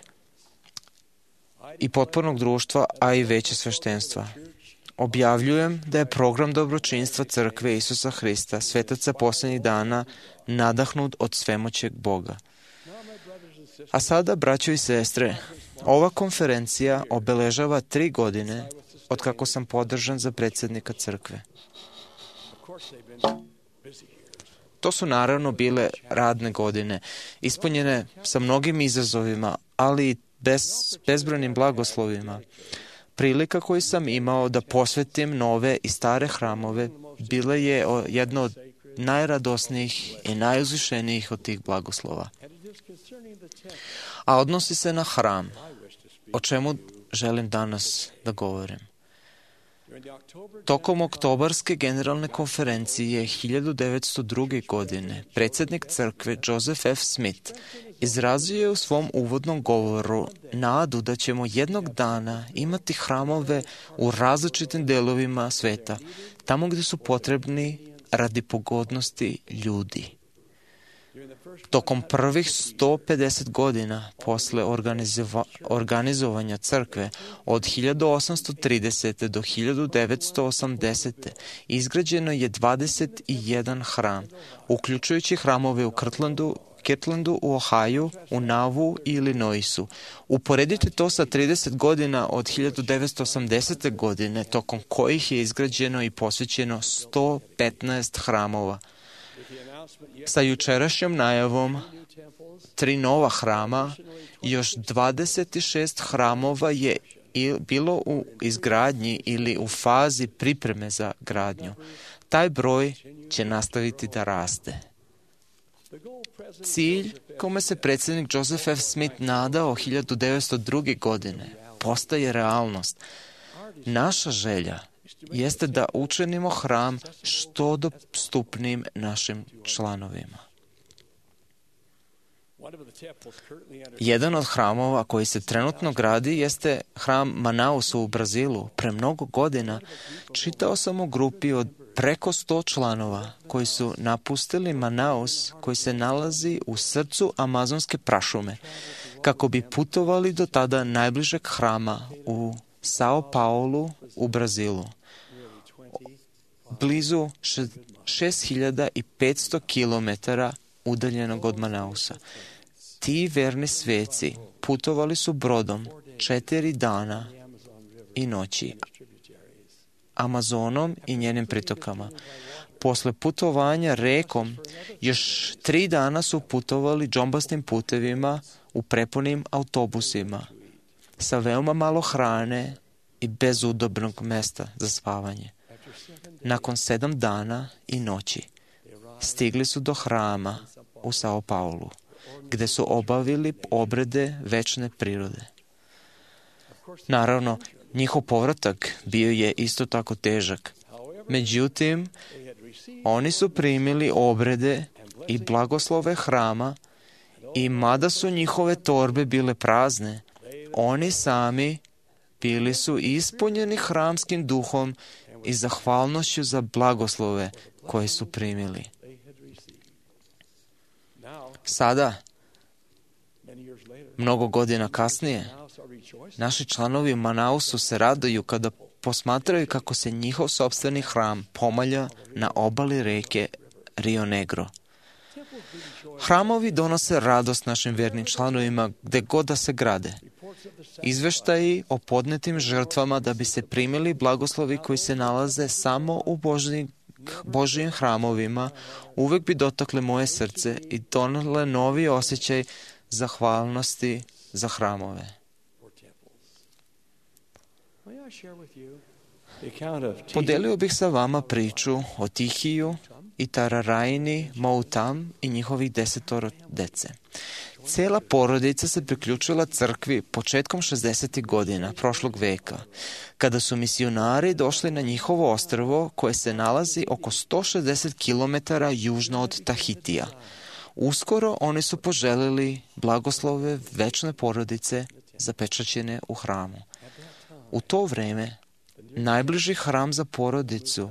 B: i potpornog društva, a i veće sveštenstva. Objavljujem da je program dobročinstva crkve Isusa Hrista, svetaca posljednjih dana, nadahnut od svemoćeg Boga. A sada, braćo i sestre, ova konferencija obeležava 3 godine od kako sam podržan za predsjednika crkve. To su naravno bile radne godine, ispunjene sa mnogim izazovima, ali i bezbrojnim blagoslovima. Prilika koju sam imao da posvetim nove i stare hramove bila je jedna od najradosnijih i najuzvišenijih od tih blagoslova. A odnosi se na hram, o čemu želim danas da govorim. Tokom oktobarske generalne konferencije 1902. godine predsjednik crkve Joseph F. Smith izrazio je u svom uvodnom govoru nadu da ćemo jednog dana imati hramove u različitim delovima sveta, tamo gdje su potrebni radi pogodnosti ljudi. Tokom prvih 150 godina posle organizovanja crkve od 1830. do 1980. izgrađeno je 21 hram, uključujući hramove u Kirtlandu, u Ohaju, u Nauvoo i Illinoisu. Uporedite to sa 30 godina od 1980. godine, tokom kojih je izgrađeno i posvećeno 115 hramova. Sa jučerašnjom najavom 3 nova hrama i još 26 hramova je bilo u izgradnji ili u fazi pripreme za gradnju. Taj broj će nastaviti da raste. Cilj kome se predsjednik Joseph F. Smith nadao 1902. godine postaje realnost. Naša želja jeste da učinimo hram što dostupnim našim članovima. Jedan od hramova koji se trenutno gradi jeste hram Manausu u Brazilu. Pre mnogo godina čitao sam o grupi od preko 100 članova koji su napustili Manaus, koji se nalazi u srcu amazonske prašume, kako bi putovali do tada najbližeg hrama u Sao Paulu u Brazilu. blizu 6500 kilometara udaljenog od Manausa. Ti verni sveci putovali su brodom 4 dana i noći Amazonom i njenim pritokama. Posle putovanja rekom, još 3 dana su putovali džombastim putevima u prepunim autobusima, sa veoma malo hrane i bez udobnog mesta za spavanje. Nakon 7 dana i noći stigli su do hrama u Sao Paulu, gde su obavili obrede večne prirode. Naravno, njihov povratak bio je isto tako težak. Međutim, oni su primili obrede i blagoslove hrama i mada su njihove torbe bile prazne, oni sami bili su ispunjeni hramskim duhom i zahvalnošću za blagoslove koje su primili. Sada, mnogo godina kasnije, naši članovi u Manausu se raduju kada posmatraju kako se njihov sopstveni hram pomalja na obali reke Rio Negro. Hramovi donose radost našim vernim članovima gde god da se grade. Izveštaji o podnetim žrtvama da bi se primili blagoslovi koji se nalaze samo u Božijim hramovima uvek bi dotakle moje srce i donele novi osjećaj zahvalnosti za hramove. Podelio bih sa vama priču o Tihiju i Tararaini, Moutam i njihovih 10 dece. Cela porodica se priključila crkvi početkom 60. godina prošlog veka, kada su misionari došli na njihovo ostrvo koje se nalazi oko 160 km južno od Tahitija. Uskoro oni su poželeli blagoslove večne porodice zapečaćene u hramu. U to vreme najbliži hram za porodicu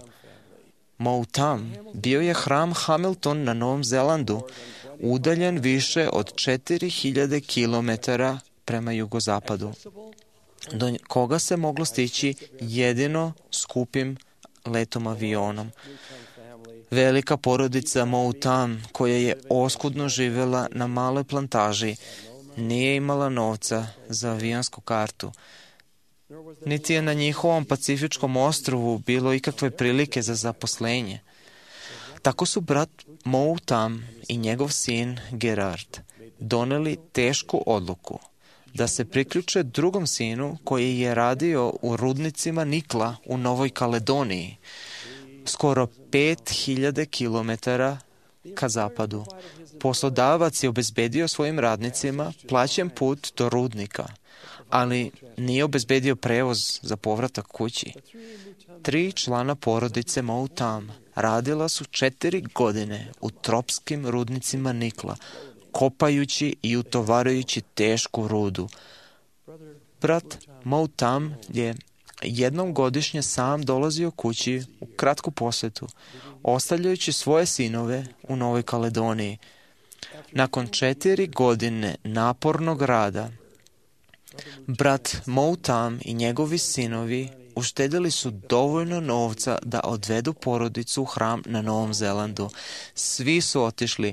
B: Moutam bio je hram Hamilton na Novom Zelandu, udaljen više od 4000 km prema jugozapadu, do koga se moglo stići jedino skupim letom avionom. Velika porodica Moutam, koja je oskudno živela na maloj plantaži, nije imala novca za avionsku kartu, niti je na njihovom pacifičkom ostrvu bilo ikakve prilike za zaposlenje. Tako su brat Moutam i njegov sin Gerard doneli tešku odluku da se priključe drugom sinu koji je radio u rudnicima nikla u Novoj Kaledoniji, skoro 5000 km ka zapadu. Poslodavac je obezbedio svojim radnicima plaćen put do rudnika, ali nije obezbedio prevoz za povratak kući. 3 člana porodice Moutam radila su 4 godine u tropskim rudnicima nikla, kopajući i utovarajući tešku rudu. Brat Moutam je jednom godišnje sam dolazio kući u kratku posetu, ostavljajući svoje sinove u Novoj Kaledoniji. Nakon 4 godine napornog rada, brat Moutam i njegovi sinovi uštedili su dovoljno novca da odvedu porodicu u hram na Novom Zelandu. Svi su otišli,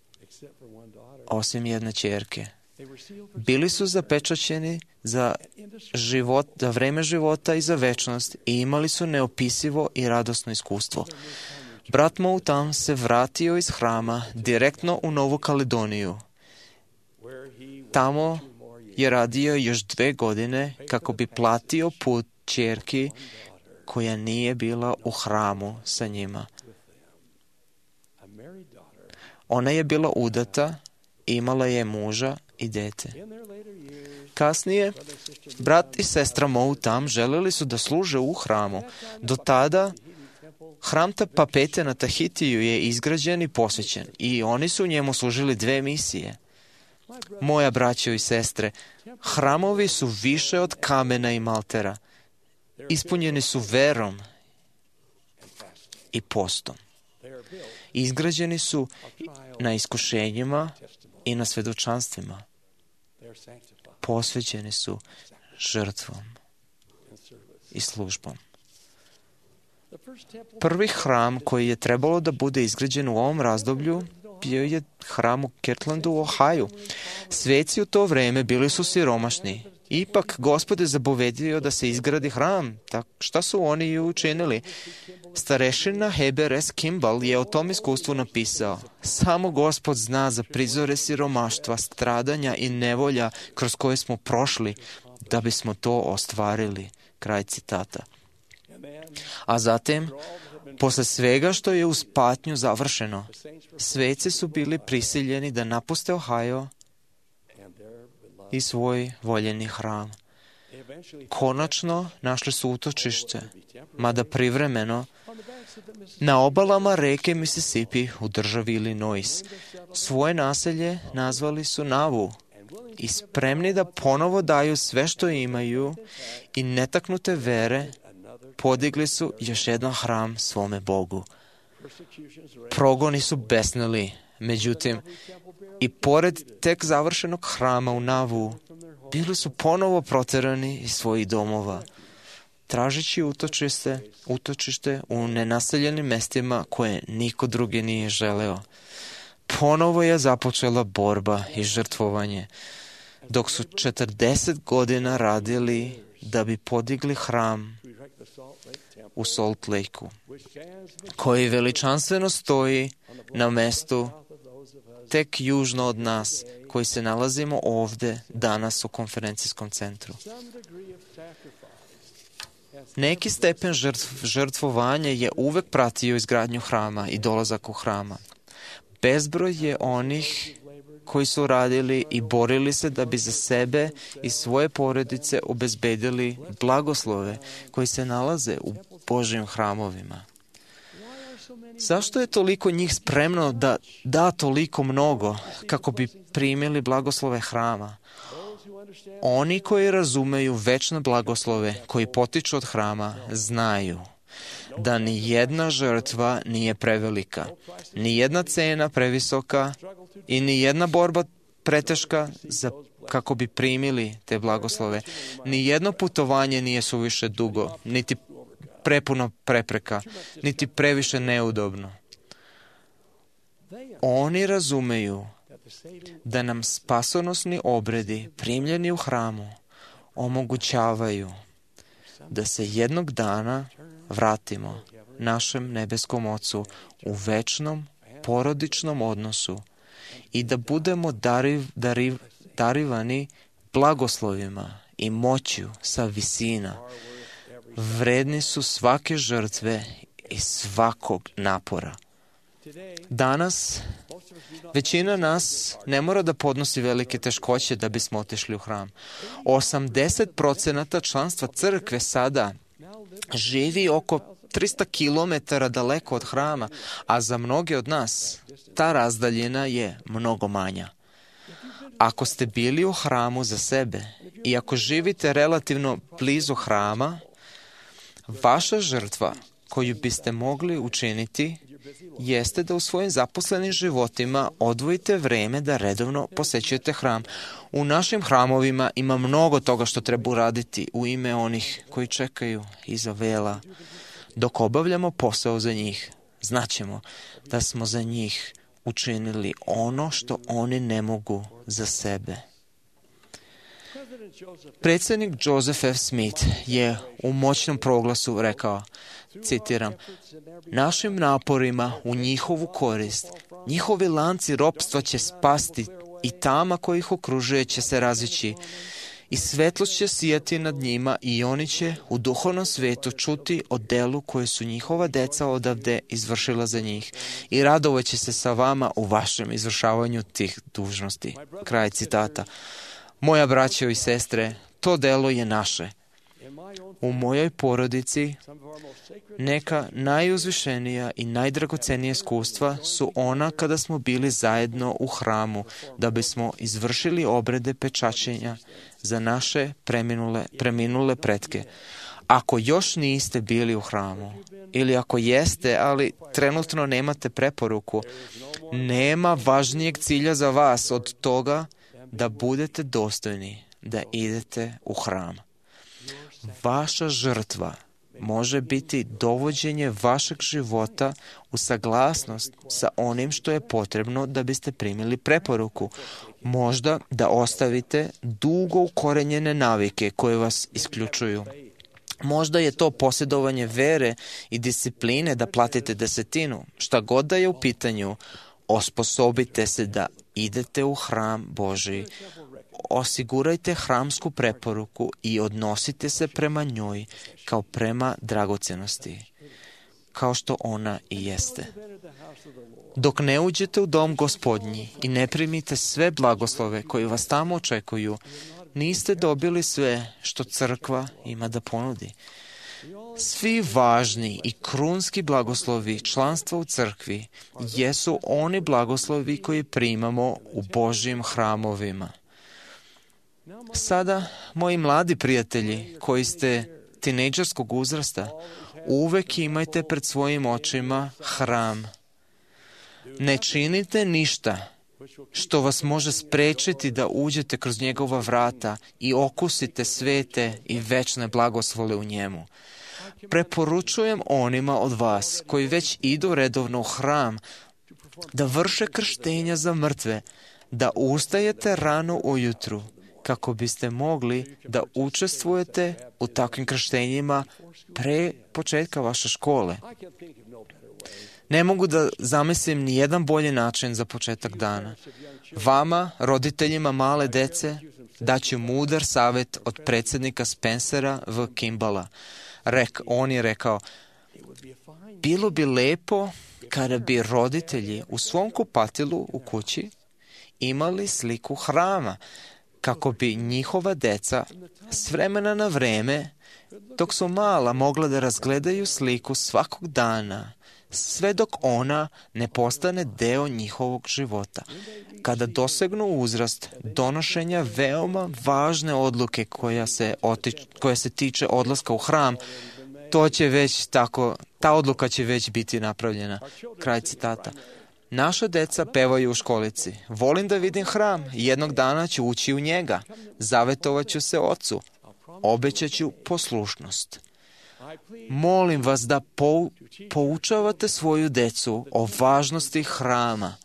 B: osim jedne ćerke. Bili su zapečaćeni za vreme života i za večnost i imali su neopisivo i radosno iskustvo. Brat Moutam se vratio iz hrama direktno u Novu Kaledoniju. Tamo je radio još 2 godine kako bi platio put ćerki koja nije bila u hramu sa njima. Ona je bila udata, imala je muža i dete. Kasnije, brat i sestra Moutam želeli su da služe u hramu. Do tada, hram Papete na Tahitiju je izgrađen i posvećen i oni su u njemu služili 2 misije. Moja braćo i sestre, hramovi su više od kamena i maltera. Ispunjeni su verom i postom. Izgrađeni su na iskušenjima i na svedočanstvima. Posvećeni su žrtvom i službom. Prvi hram koji je trebalo da bude izgrađen u ovom razdoblju bio je hram u Kirtlandu u Ohaju. Sveci u to vreme bili su siromašni. Ipak Gospod je zapovedio da se izgradi hram. Šta su oni i učinili? Starešina Heber S. Kimball je o tom iskustvu napisao: samo Gospod zna za prizore siromaštva, stradanja i nevolja kroz koje smo prošli da bismo to ostvarili. Kraj citata. A zatim, posle svega što je uz patnju završeno, sveci su bili prisiljeni da napuste Ohio i svoj voljeni hram. Konačno našli su utočište, mada privremeno, na obalama reke Mississippi u državi Illinois. Svoje naselje nazvali su Nauvoo i spremni da ponovo daju sve što imaju i netaknute vere, podigli su još jedan hram svome Bogu. Progoni su besnili, međutim, i pored tek završenog hrama u Nauvoo, bili su ponovo proterani iz svojih domova, tražići utočište u nenaseljenim mestima koje niko drugi nije želeo. Ponovo je započela borba i žrtvovanje, dok su 40 godina radili da bi podigli hram u Salt Lakeu, koji veličanstveno stoji na mestu tek južno od nas, koji se nalazimo ovde danas u konferencijskom centru. Neki stepen žrtvovanja je uvek pratio izgradnju hrama i dolazak u hrama. Bezbroj je onih koji su radili i borili se da bi za sebe i svoje porodice obezbedili blagoslove koji se nalaze u Božjim hramovima. Zašto je toliko njih spremno da da toliko mnogo kako bi primili blagoslove hrama? Oni koji razumeju večne blagoslove koji potiču od hrama znaju da ni jedna žrtva nije prevelika, ni jedna cena previsoka i ni jedna borba preteška kako bi primili te blagoslove. Ni jedno putovanje nije suviše dugo, niti prepuno prepreka, niti previše neudobno. Oni razumeju da nam spasonosni obredi primljeni u hramu omogućavaju da se jednog dana vratimo našem nebeskom Ocu u večnom porodičnom odnosu i da budemo darivani blagoslovima i moću sa visina. Vredni su svake žrtve i svakog napora. Danas, većina nas ne mora da podnosi velike teškoće da bismo otišli u hram. 80% članstva crkve sada živi oko 300 kilometara daleko od hrama, a za mnoge od nas ta razdaljina je mnogo manja. Ako ste bili u hramu za sebe i ako živite relativno blizu hrama, vaša žrtva koju biste mogli učiniti jeste da u svojim zaposlenim životima odvojite vreme da redovno posećujete hram. U našim hramovima ima mnogo toga što treba uraditi u ime onih koji čekaju iza vela. Dok obavljamo posao za njih, znaćemo da smo za njih učinili ono što oni ne mogu za sebe. Predsjednik Joseph F. Smith je u moćnom proglasu rekao, citiram, našim naporima u njihovu korist, njihovi lanci ropstva će spasti i tama koja ih okružuje će se razići i svetlost će sijati nad njima i oni će u duhovnom svetu čuti o delu koje su njihova deca odavde izvršila za njih i radovaće se sa vama u vašem izvršavanju tih dužnosti. Kraj citata. Moja braćo i sestre, to delo je naše. U mojoj porodici neka najuzvišenija i najdragocenija iskustva su ona kada smo bili zajedno u hramu da bismo izvršili obrede pečaćenja za naše preminule pretke. Ako još niste bili u hramu ili ako jeste, ali trenutno nemate preporuku, nema važnijeg cilja za vas od toga da budete dostojni da idete u hram. Vaša žrtva može biti dovođenje vašeg života u saglasnost sa onim što je potrebno da biste primili preporuku. Možda da ostavite dugo ukorenjene navike koje vas isključuju. Možda je to posjedovanje vere i discipline da platite desetinu. Šta god da je u pitanju, osposobite se da idete u hram Božji. Osigurajte hramsku preporuku i odnosite se prema njoj kao prema dragocenosti, kao što ona i jeste. Dok ne uđete u dom Gospodnji i ne primite sve blagoslove koji vas tamo očekuju, niste dobili sve što crkva ima da ponudi. Svi važni i krunski blagoslovi članstva u crkvi jesu oni blagoslovi koji primamo u Božjim hramovima. Sada, moji mladi prijatelji koji ste tinejdžerskog uzrasta, uvek imajte pred svojim očima hram. Ne činite ništa što vas može sprečiti da uđete kroz njegova vrata i okusite svete i večne blagoslove u njemu. Preporučujem onima od vas koji već idu redovno u hram da vrše krštenja za mrtve, da ustajete rano ujutru kako biste mogli da učestvujete u takvim krštenjima pre početka vaše škole. Ne mogu da zamislim ni jedan bolji način za početak dana. Vama, roditeljima male dece, daću mudar savjet od predsjednika Spencera V. Kimballa. On je rekao, bilo bi lepo kada bi roditelji u svom kupatilu u kući imali sliku hrama, kako bi njihova deca s vremena na vreme, dok su mala, mogla da razgledaju sliku svakog dana, sve dok ona ne postane deo njihovog života. Kada dosegnu uzrast donošenja veoma važne odluke koja se tiče odlaska u hram, ta odluka će već biti napravljena. Kraj citata. Naša deca pevaju u školici. Volim da vidim hram, jednog dana ću ući u njega. Zavetovaću se ocu. Obećaću poslušnost. Molim vas da poučavate svoju decu o važnosti hrama.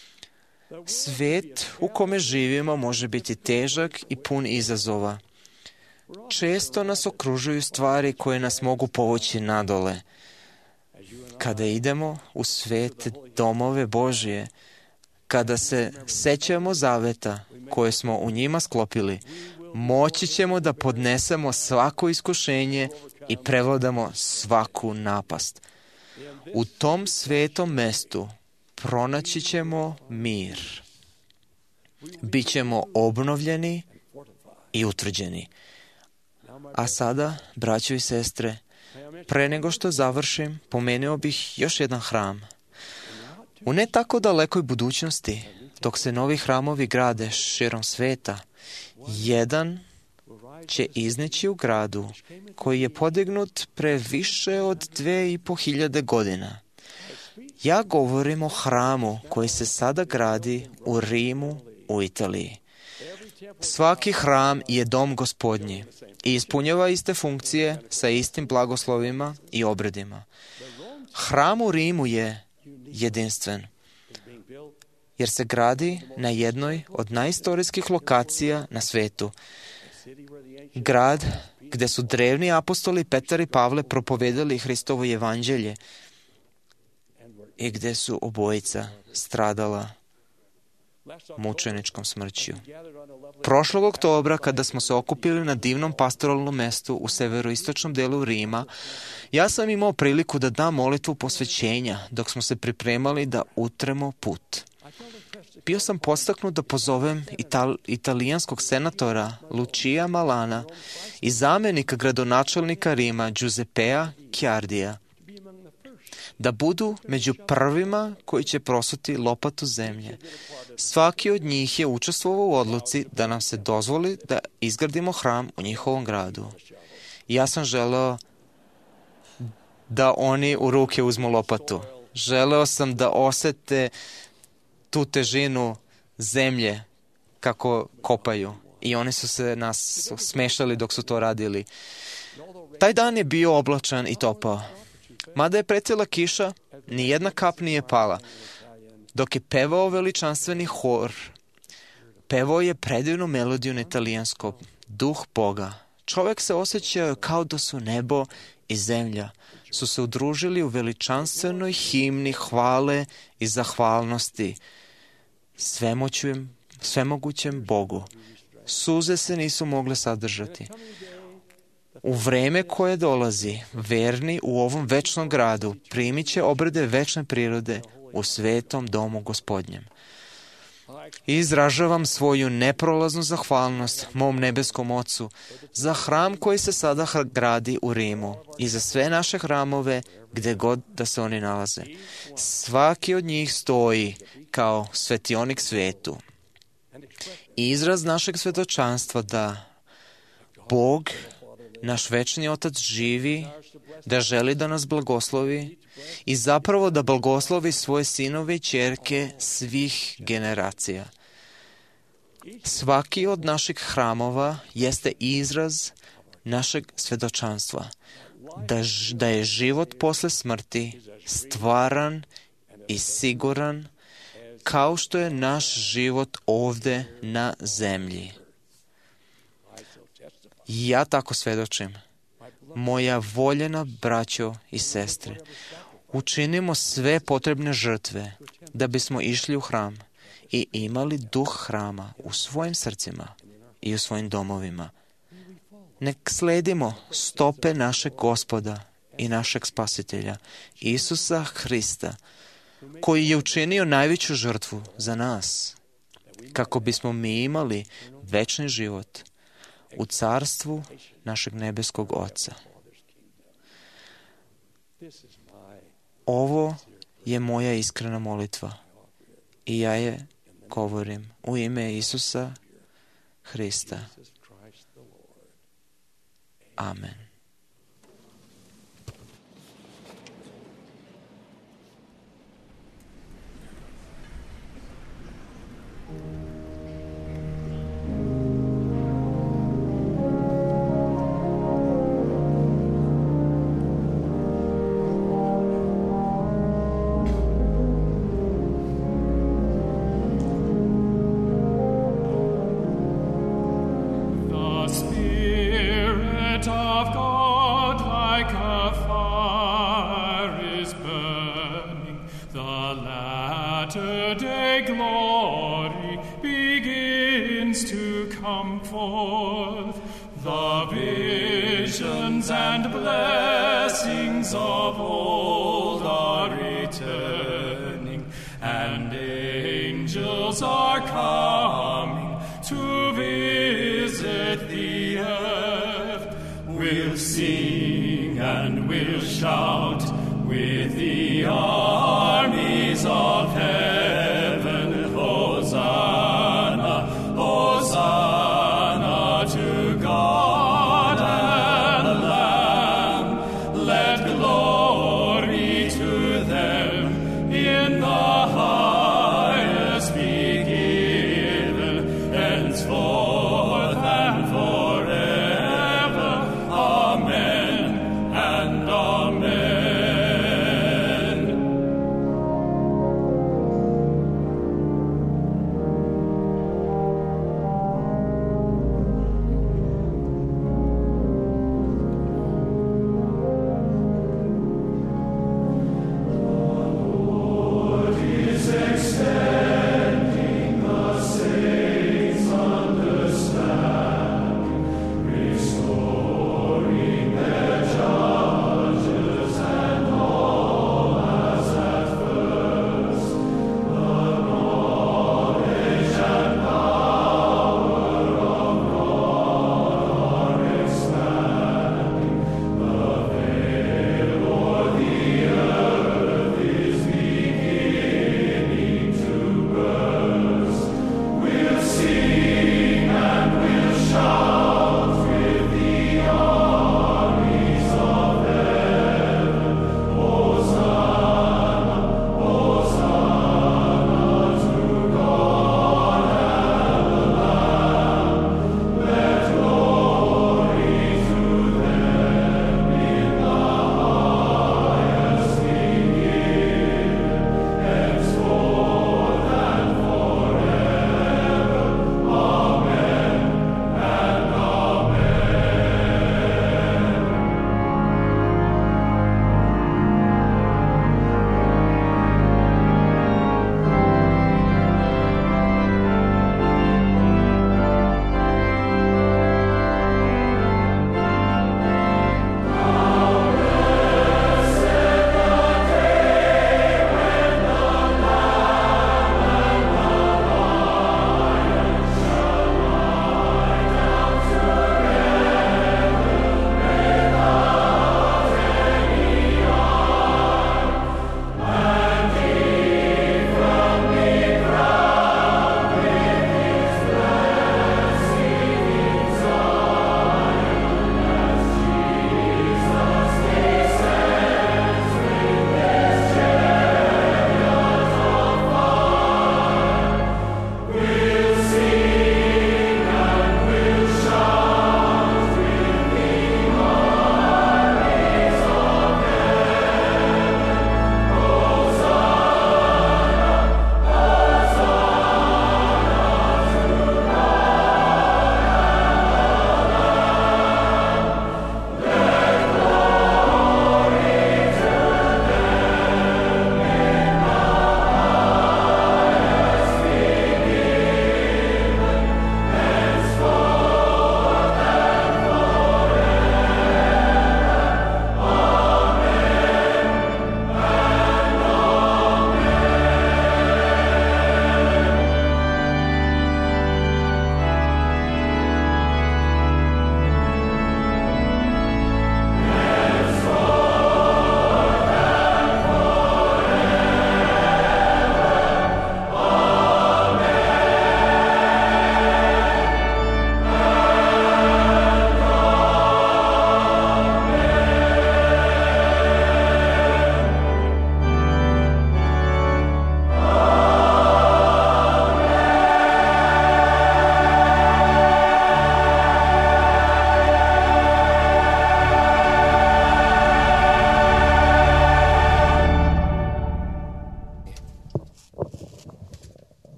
B: Svet u kome živimo može biti težak i pun izazova. Često nas okružuju stvari koje nas mogu povući nadole. Kada idemo u svet domove Božje, kada se sećamo zaveta koje smo u njima sklopili, moći ćemo da podnesemo svako iskušenje i prevladamo svaku napast. U tom svetom mestu pronaći ćemo mir. Bićemo obnovljeni i utvrđeni. A sada, braćo i sestre, pre nego što završim, pomenuo bih još jedan hram. U ne tako dalekoj budućnosti, dok se novi hramovi grade širom sveta, jedan će izneći u gradu koji je podignut pre više od 2500 godina. Ja govorim o hramu koji se sada gradi u Rimu, u Italiji. Svaki hram je dom Gospodnji i ispunjava iste funkcije sa istim blagoslovima i obredima. Hram u Rimu je jedinstven, jer se gradi na jednoj od najistorijskih lokacija na svetu. Grad gde su drevni apostoli Petar i Pavle propovedali Hristovo evanđelje i gde su obojica stradala mučeničkom smrću. Prošlog oktobra, kada smo se okupili na divnom pastoralnom mestu u severoistočnom delu Rima, ja sam imao priliku da dam molitvu posvećenja dok smo se pripremali da utremo put. Bio sam podstaknut da pozovem italijanskog senatora Lucia Malana i zamenika gradonačelnika Rima Giuseppea Chiardija da budu među prvima koji će prosuti lopatu zemlje. Svaki od njih je učestvovao u odluci da nam se dozvoli da izgradimo hram u njihovom gradu. Ja sam želeo da oni u ruke uzmu lopatu. Želeo sam da osete tu težinu zemlje kako kopaju. I oni su se nas smešali dok su to radili. Taj dan je bio oblačan i topao. Mada je pretila kiša, ni jedna kap nije pala. Dok je pevao veličanstveni hor, pevao je predivnu melodiju na italijanskom, Duh Boga. Čovjek se osjećao kao da su nebo i zemlja su se udružili u veličanstvenoj himni hvale i zahvalnosti svemogućem Bogu. Suze se nisu mogle sadržati. U vreme koje dolazi, verni u ovom večnom gradu primit će obrede večne prirode u svetom domu Gospodnjem. I izražavam svoju neprolaznu zahvalnost mom nebeskom Ocu za hram koji se sada gradi u Rimu i za sve naše hramove gde god da se oni nalaze. Svaki od njih stoji kao svetionik svetu. Izraz našeg svjedočanstva da Bog, naš večni Otac, živi, da želi da nas blagoslovi i zapravo da blagoslovi svoje sinove i ćerke svih generacija. Svaki od naših hramova jeste izraz našeg svjedočanstva, da je život posle smrti stvaran i siguran kao što je naš život ovde na zemlji. Ja tako svedočim. Moja voljena braćo i sestre, učinimo sve potrebne žrtve da bismo išli u hram i imali duh hrama u svojim srcima i u svojim domovima. Nek sledimo stope našeg Gospoda i našeg Spasitelja, Isusa Hrista, koji je učinio najveću žrtvu za nas, kako bismo mi imali večni život u carstvu našeg nebeskog Oca. Ovo je moja iskrena molitva i ja je govorim u ime Isusa Hrista. Amen.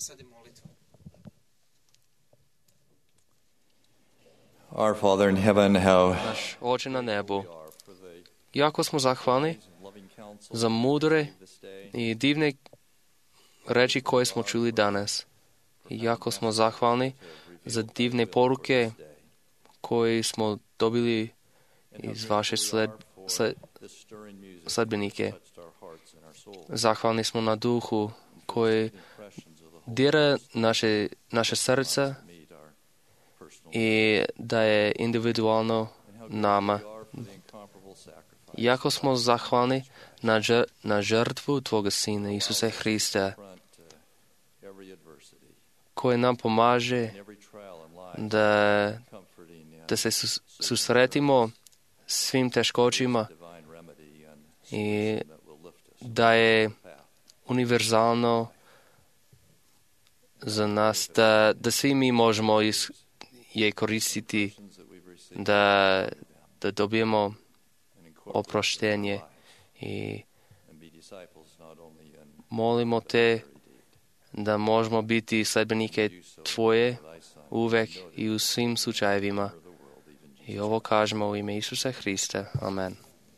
I: Our Father in heaven, how
D: Naš Oče na nebu, jako smo zahvalni za mudre i divne reči koje smo čuli danas. Jako smo zahvalni za divne poruke koje smo dobili iz vaše sledbenike. Zahvalni smo na duhu koji dira naše srca i da je individualno nama. Jako smo zahvalni na žrtvu Tvoga Sina Isusa Hrista, koji nam pomaže da se susretimo svim teškoćima i da je univerzalno za nas da svi mi možemo je koristiti da dobijemo oproštenje i molimo Te da možemo biti sledbenike Tvoje uvek i u svim slučajevima. I ovo kažemo u ime Isusa Hrista. Amen.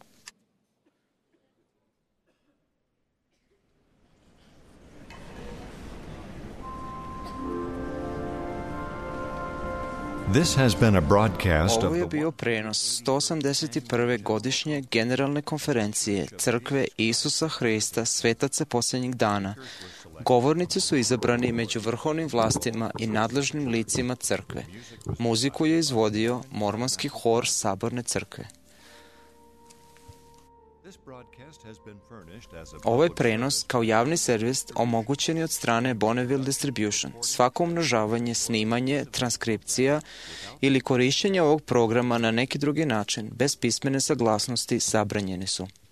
A: This has been a broadcast
B: Ovo je
A: of the
B: bio prenos 181. godišnje generalne konferencije Crkve Isusa Hrista Svetaca posljednjih dana. Govornici su izabrani među vrhovnim vlastima i nadležnim licima crkve. Muziku je izvodio mormonski hor Saborne crkve. Ovaj prenos kao javni servis omogućen je od strane Bonneville Distribution. Svako umnožavanje, snimanje, transkripcija ili korišćenje ovog programa na neki drugi način, bez pismene saglasnosti, zabranjeni su.